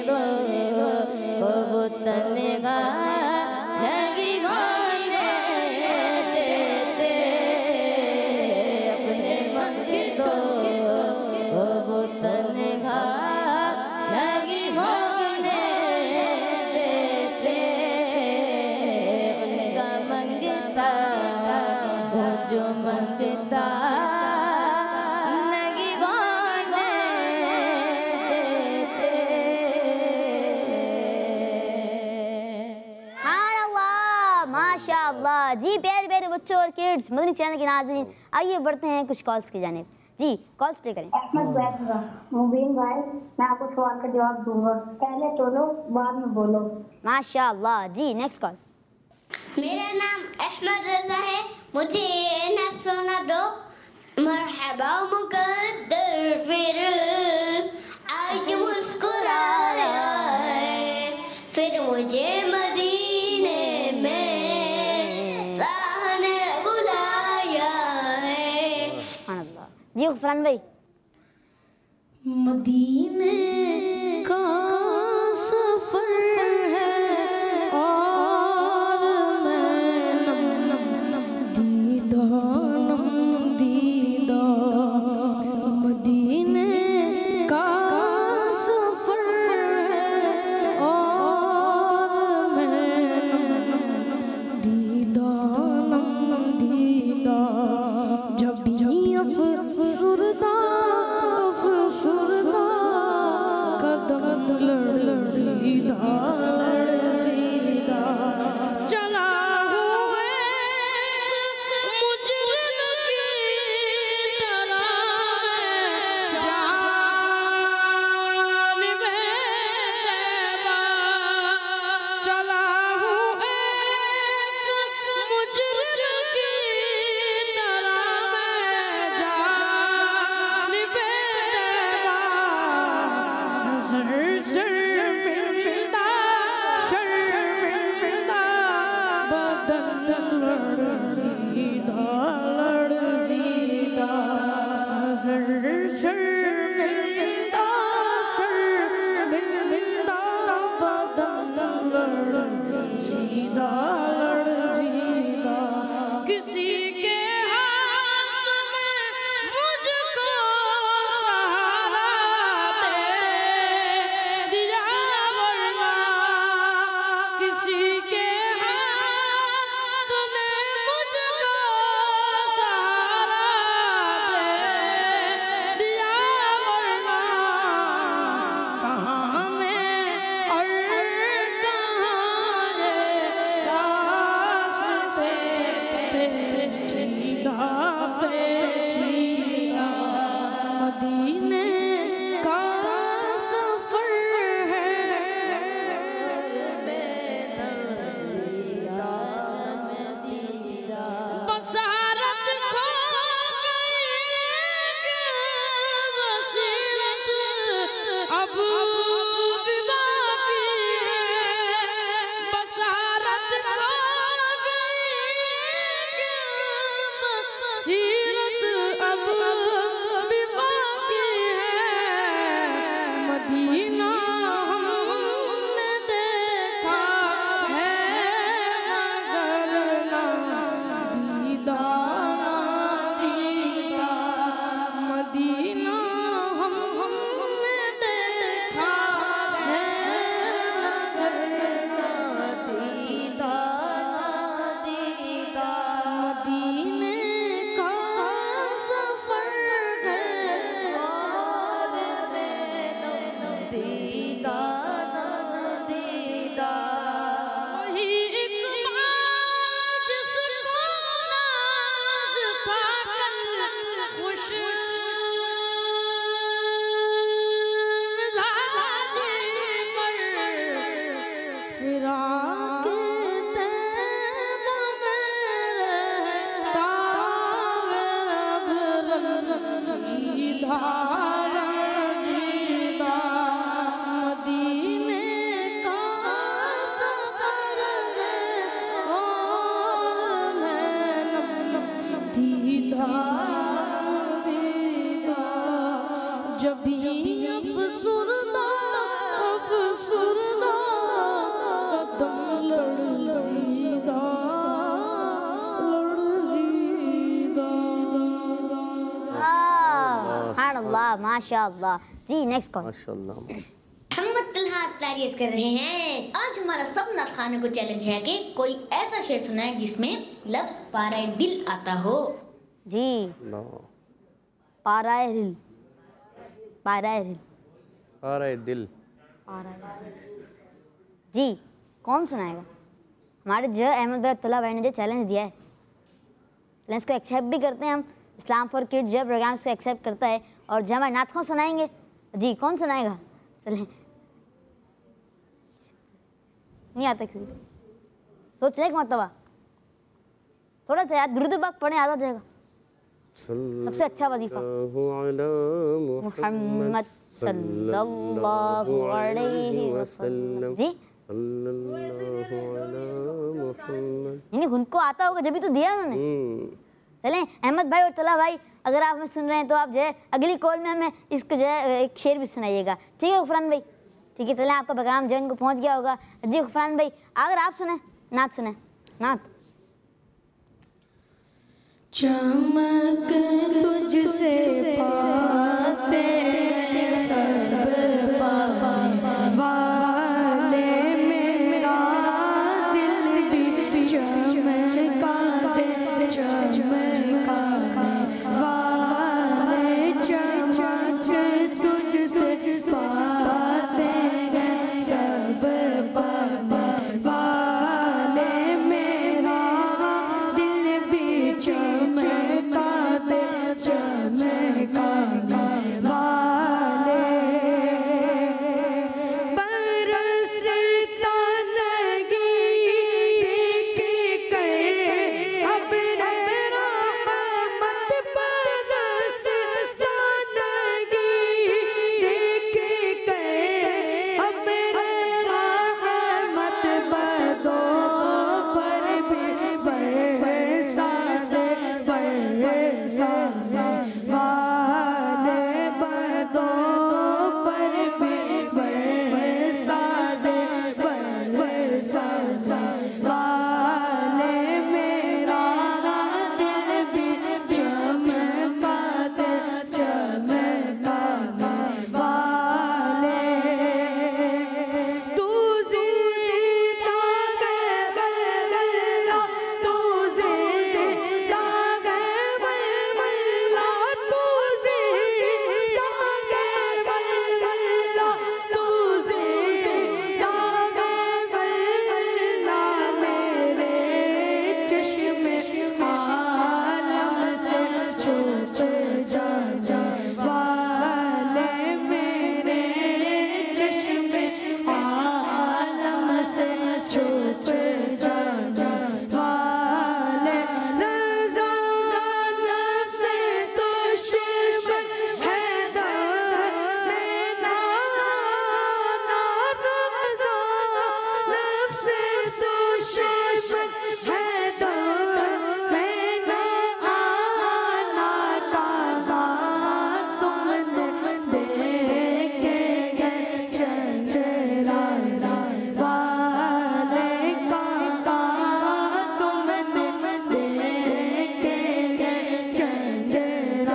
तो वो तनगा लगी गाने देते अपने मंगे तो वो तनगा लगी गाने देते उनका मंगता वो जो मंगता माशाअल्लाह जी। प्यारे प्यारे बच्चों और किड्स, मदनी चैनल के नाज़रीन, आइए बढ़ते हैं कुछ कॉल्स की जानिब। जी कॉल्स प्ले करें। अहमद बैठगा मुबीन भाई, मैं आपको सवाल का जवाब दूंगा, पहले बोलो बाद में बोलो। माशाअल्लाह जी। Next call. मेरा नाम अहमद रजा है, मुझे ना सुना दो। मरहबा मुकद्दर फिर आज मुस्कुराया है, फिर मुझे मदीने में शाह ने बुलाया है। जी गुफरान भाई। मदीने का सफर है और मैं नम नम दीदा नम दीदा, मदीने का सफर है और मैं नम दीदा नम दीदा, जब भी अफसुरदा अफसुरदा कदम लड़जीदा लड़जीदा, चला हुए मुजरिम की तरह जानिब तैबा, चला हुए मुजरिम की तरह जानिब तैबा, नजर शर्मिंदा शर्मिंदा बदन लड़जीदा लड़जीदा, नजर शर्मिंदा शर्मिंदा बदन लड़जीदा लड़जीदा, किसी के हाथ में मुझको सहारा दे दिया माशाअल्लाह। जी नेक्स्ट कौन? माशाअल्लाह। मोहम्मद तलहा तारी अर्ज कर रहे हैं, आज हमारा सब नात खाने को चैलेंज है कि कोई ऐसा शेर सुनाए जिसमें लफ्ज पाराए दिल आता हो। जी पाराए दिल, पाराए दिल, पाराए दिल, जी कौन सुनाएगा? हमारे जो अहमद भाई तलहा भाई ने जो चैलेंज दिया है, चैलेंज को एक्सेप्ट भी करते हैं हम। इस्लाम फॉर किड्स जो प्रोग्राम को एक्सेप्ट करता है और जब हमारे नात खान सुनाएंगे। जी कौन सुनाएगा? चलें, नहीं आता किसी को, सोच रहे एक मरतबा थोड़ा सा यार दुरूद पाक पढ़ने आता जाएगा। सबसे अच्छा वजीफा मुहम्मद सल्लल्लाहु अलैहि वसल्लम। जी नहीं उनको आता होगा जब भी तो दिया उन्होंने। चलें अहमद भाई और तलहा भाई, अगर आप हमें सुन रहे हैं तो आप जो है अगली कॉल में हमें इसको जो है एक शेर भी सुनाइएगा, ठीक है गुफरान भाई? ठीक है, चलें आपका पैगाम जो इनको पहुंच गया होगा। जी गुफरान भाई अगर आप सुने नात सुने नात। चमक तुझसे पाते सब पाने वाले, मेरा दिल भी चमका दे चमकाने वाले, चमक तुझसे पाते सब पाने वाले, मेरा दिल भी चमका दे चमकाने वाले, बरसता लगी देख कर अपने रहमत, बरसता लगी देख कर अपने रहमत, बदो पर भी बरसा से बरसा से वाले, बदो पर भी बरसा से बरसा से वाले, मेरा दिल भी चमका दे चमकाने वाले, तू ज़िंदा है वल्ला, तू ज़िंदा है वल्ला, तू ज़िंदा है वल्ला, तू ज़िंदा है वल्ला, मेरे चश्मे आलम से छूट जा जा वाले, मेरे चश्मे आलम से छूट जा जा वाले, रज़ा नफ्से दुश्मन है दर में ना आना, रज़ा नफ्से दुश्मन है दर में ना आना, काबा तुमने देखे गए चंचला वाले, काबा तुमने देखे गए चंचला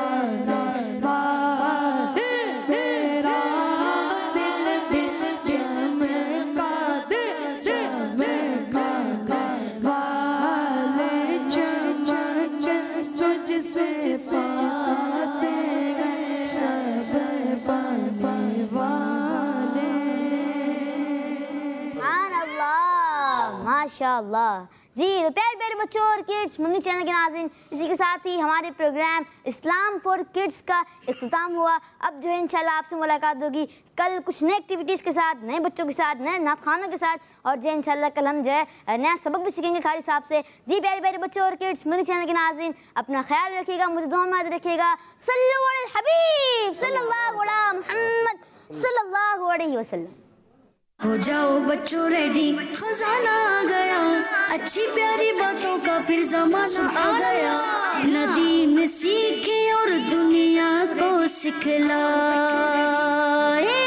वाले, मेरा दिल भी चमका दे चमकाने वाले, चमक तुझसे पाते सब पाने वाले। सुभान अल्लाह माशाअल्लाह। जी तो प्यारे प्यारे बच्चों और किड्स मदनी चैनल के नाज़रीन, इसी के साथ ही हमारे प्रोग्राम इस्लाम फॉर किड्स का इख्तिताम हुआ। अब जो है इंशाल्लाह आपसे मुलाकात होगी कल कुछ नए एक्टिविटीज़ के साथ, नए बच्चों के साथ, नए नात खानों के साथ, और जो इंशाल्लाह कल हम जो है नया सबक भी सीखेंगे कारी साहब से। जी प्यारे प्यारे बच्चों और किड्स मदनी चैनल के नाज़रीन, अपना ख्याल रखिएगा, मुझे दुआ में याद रखिएगा। सल्लल्लाहु अलल हबीब सल्लल्लाहु अला मुहम्मद सल्लल्लाहु अलैहि वसल्लम। हो जाओ बच्चों रेडी, खजाना आ गया, अच्छी प्यारी बातों का फिर जमाना आ गया। नदी में सीखे और दुनिया को सिखलाए।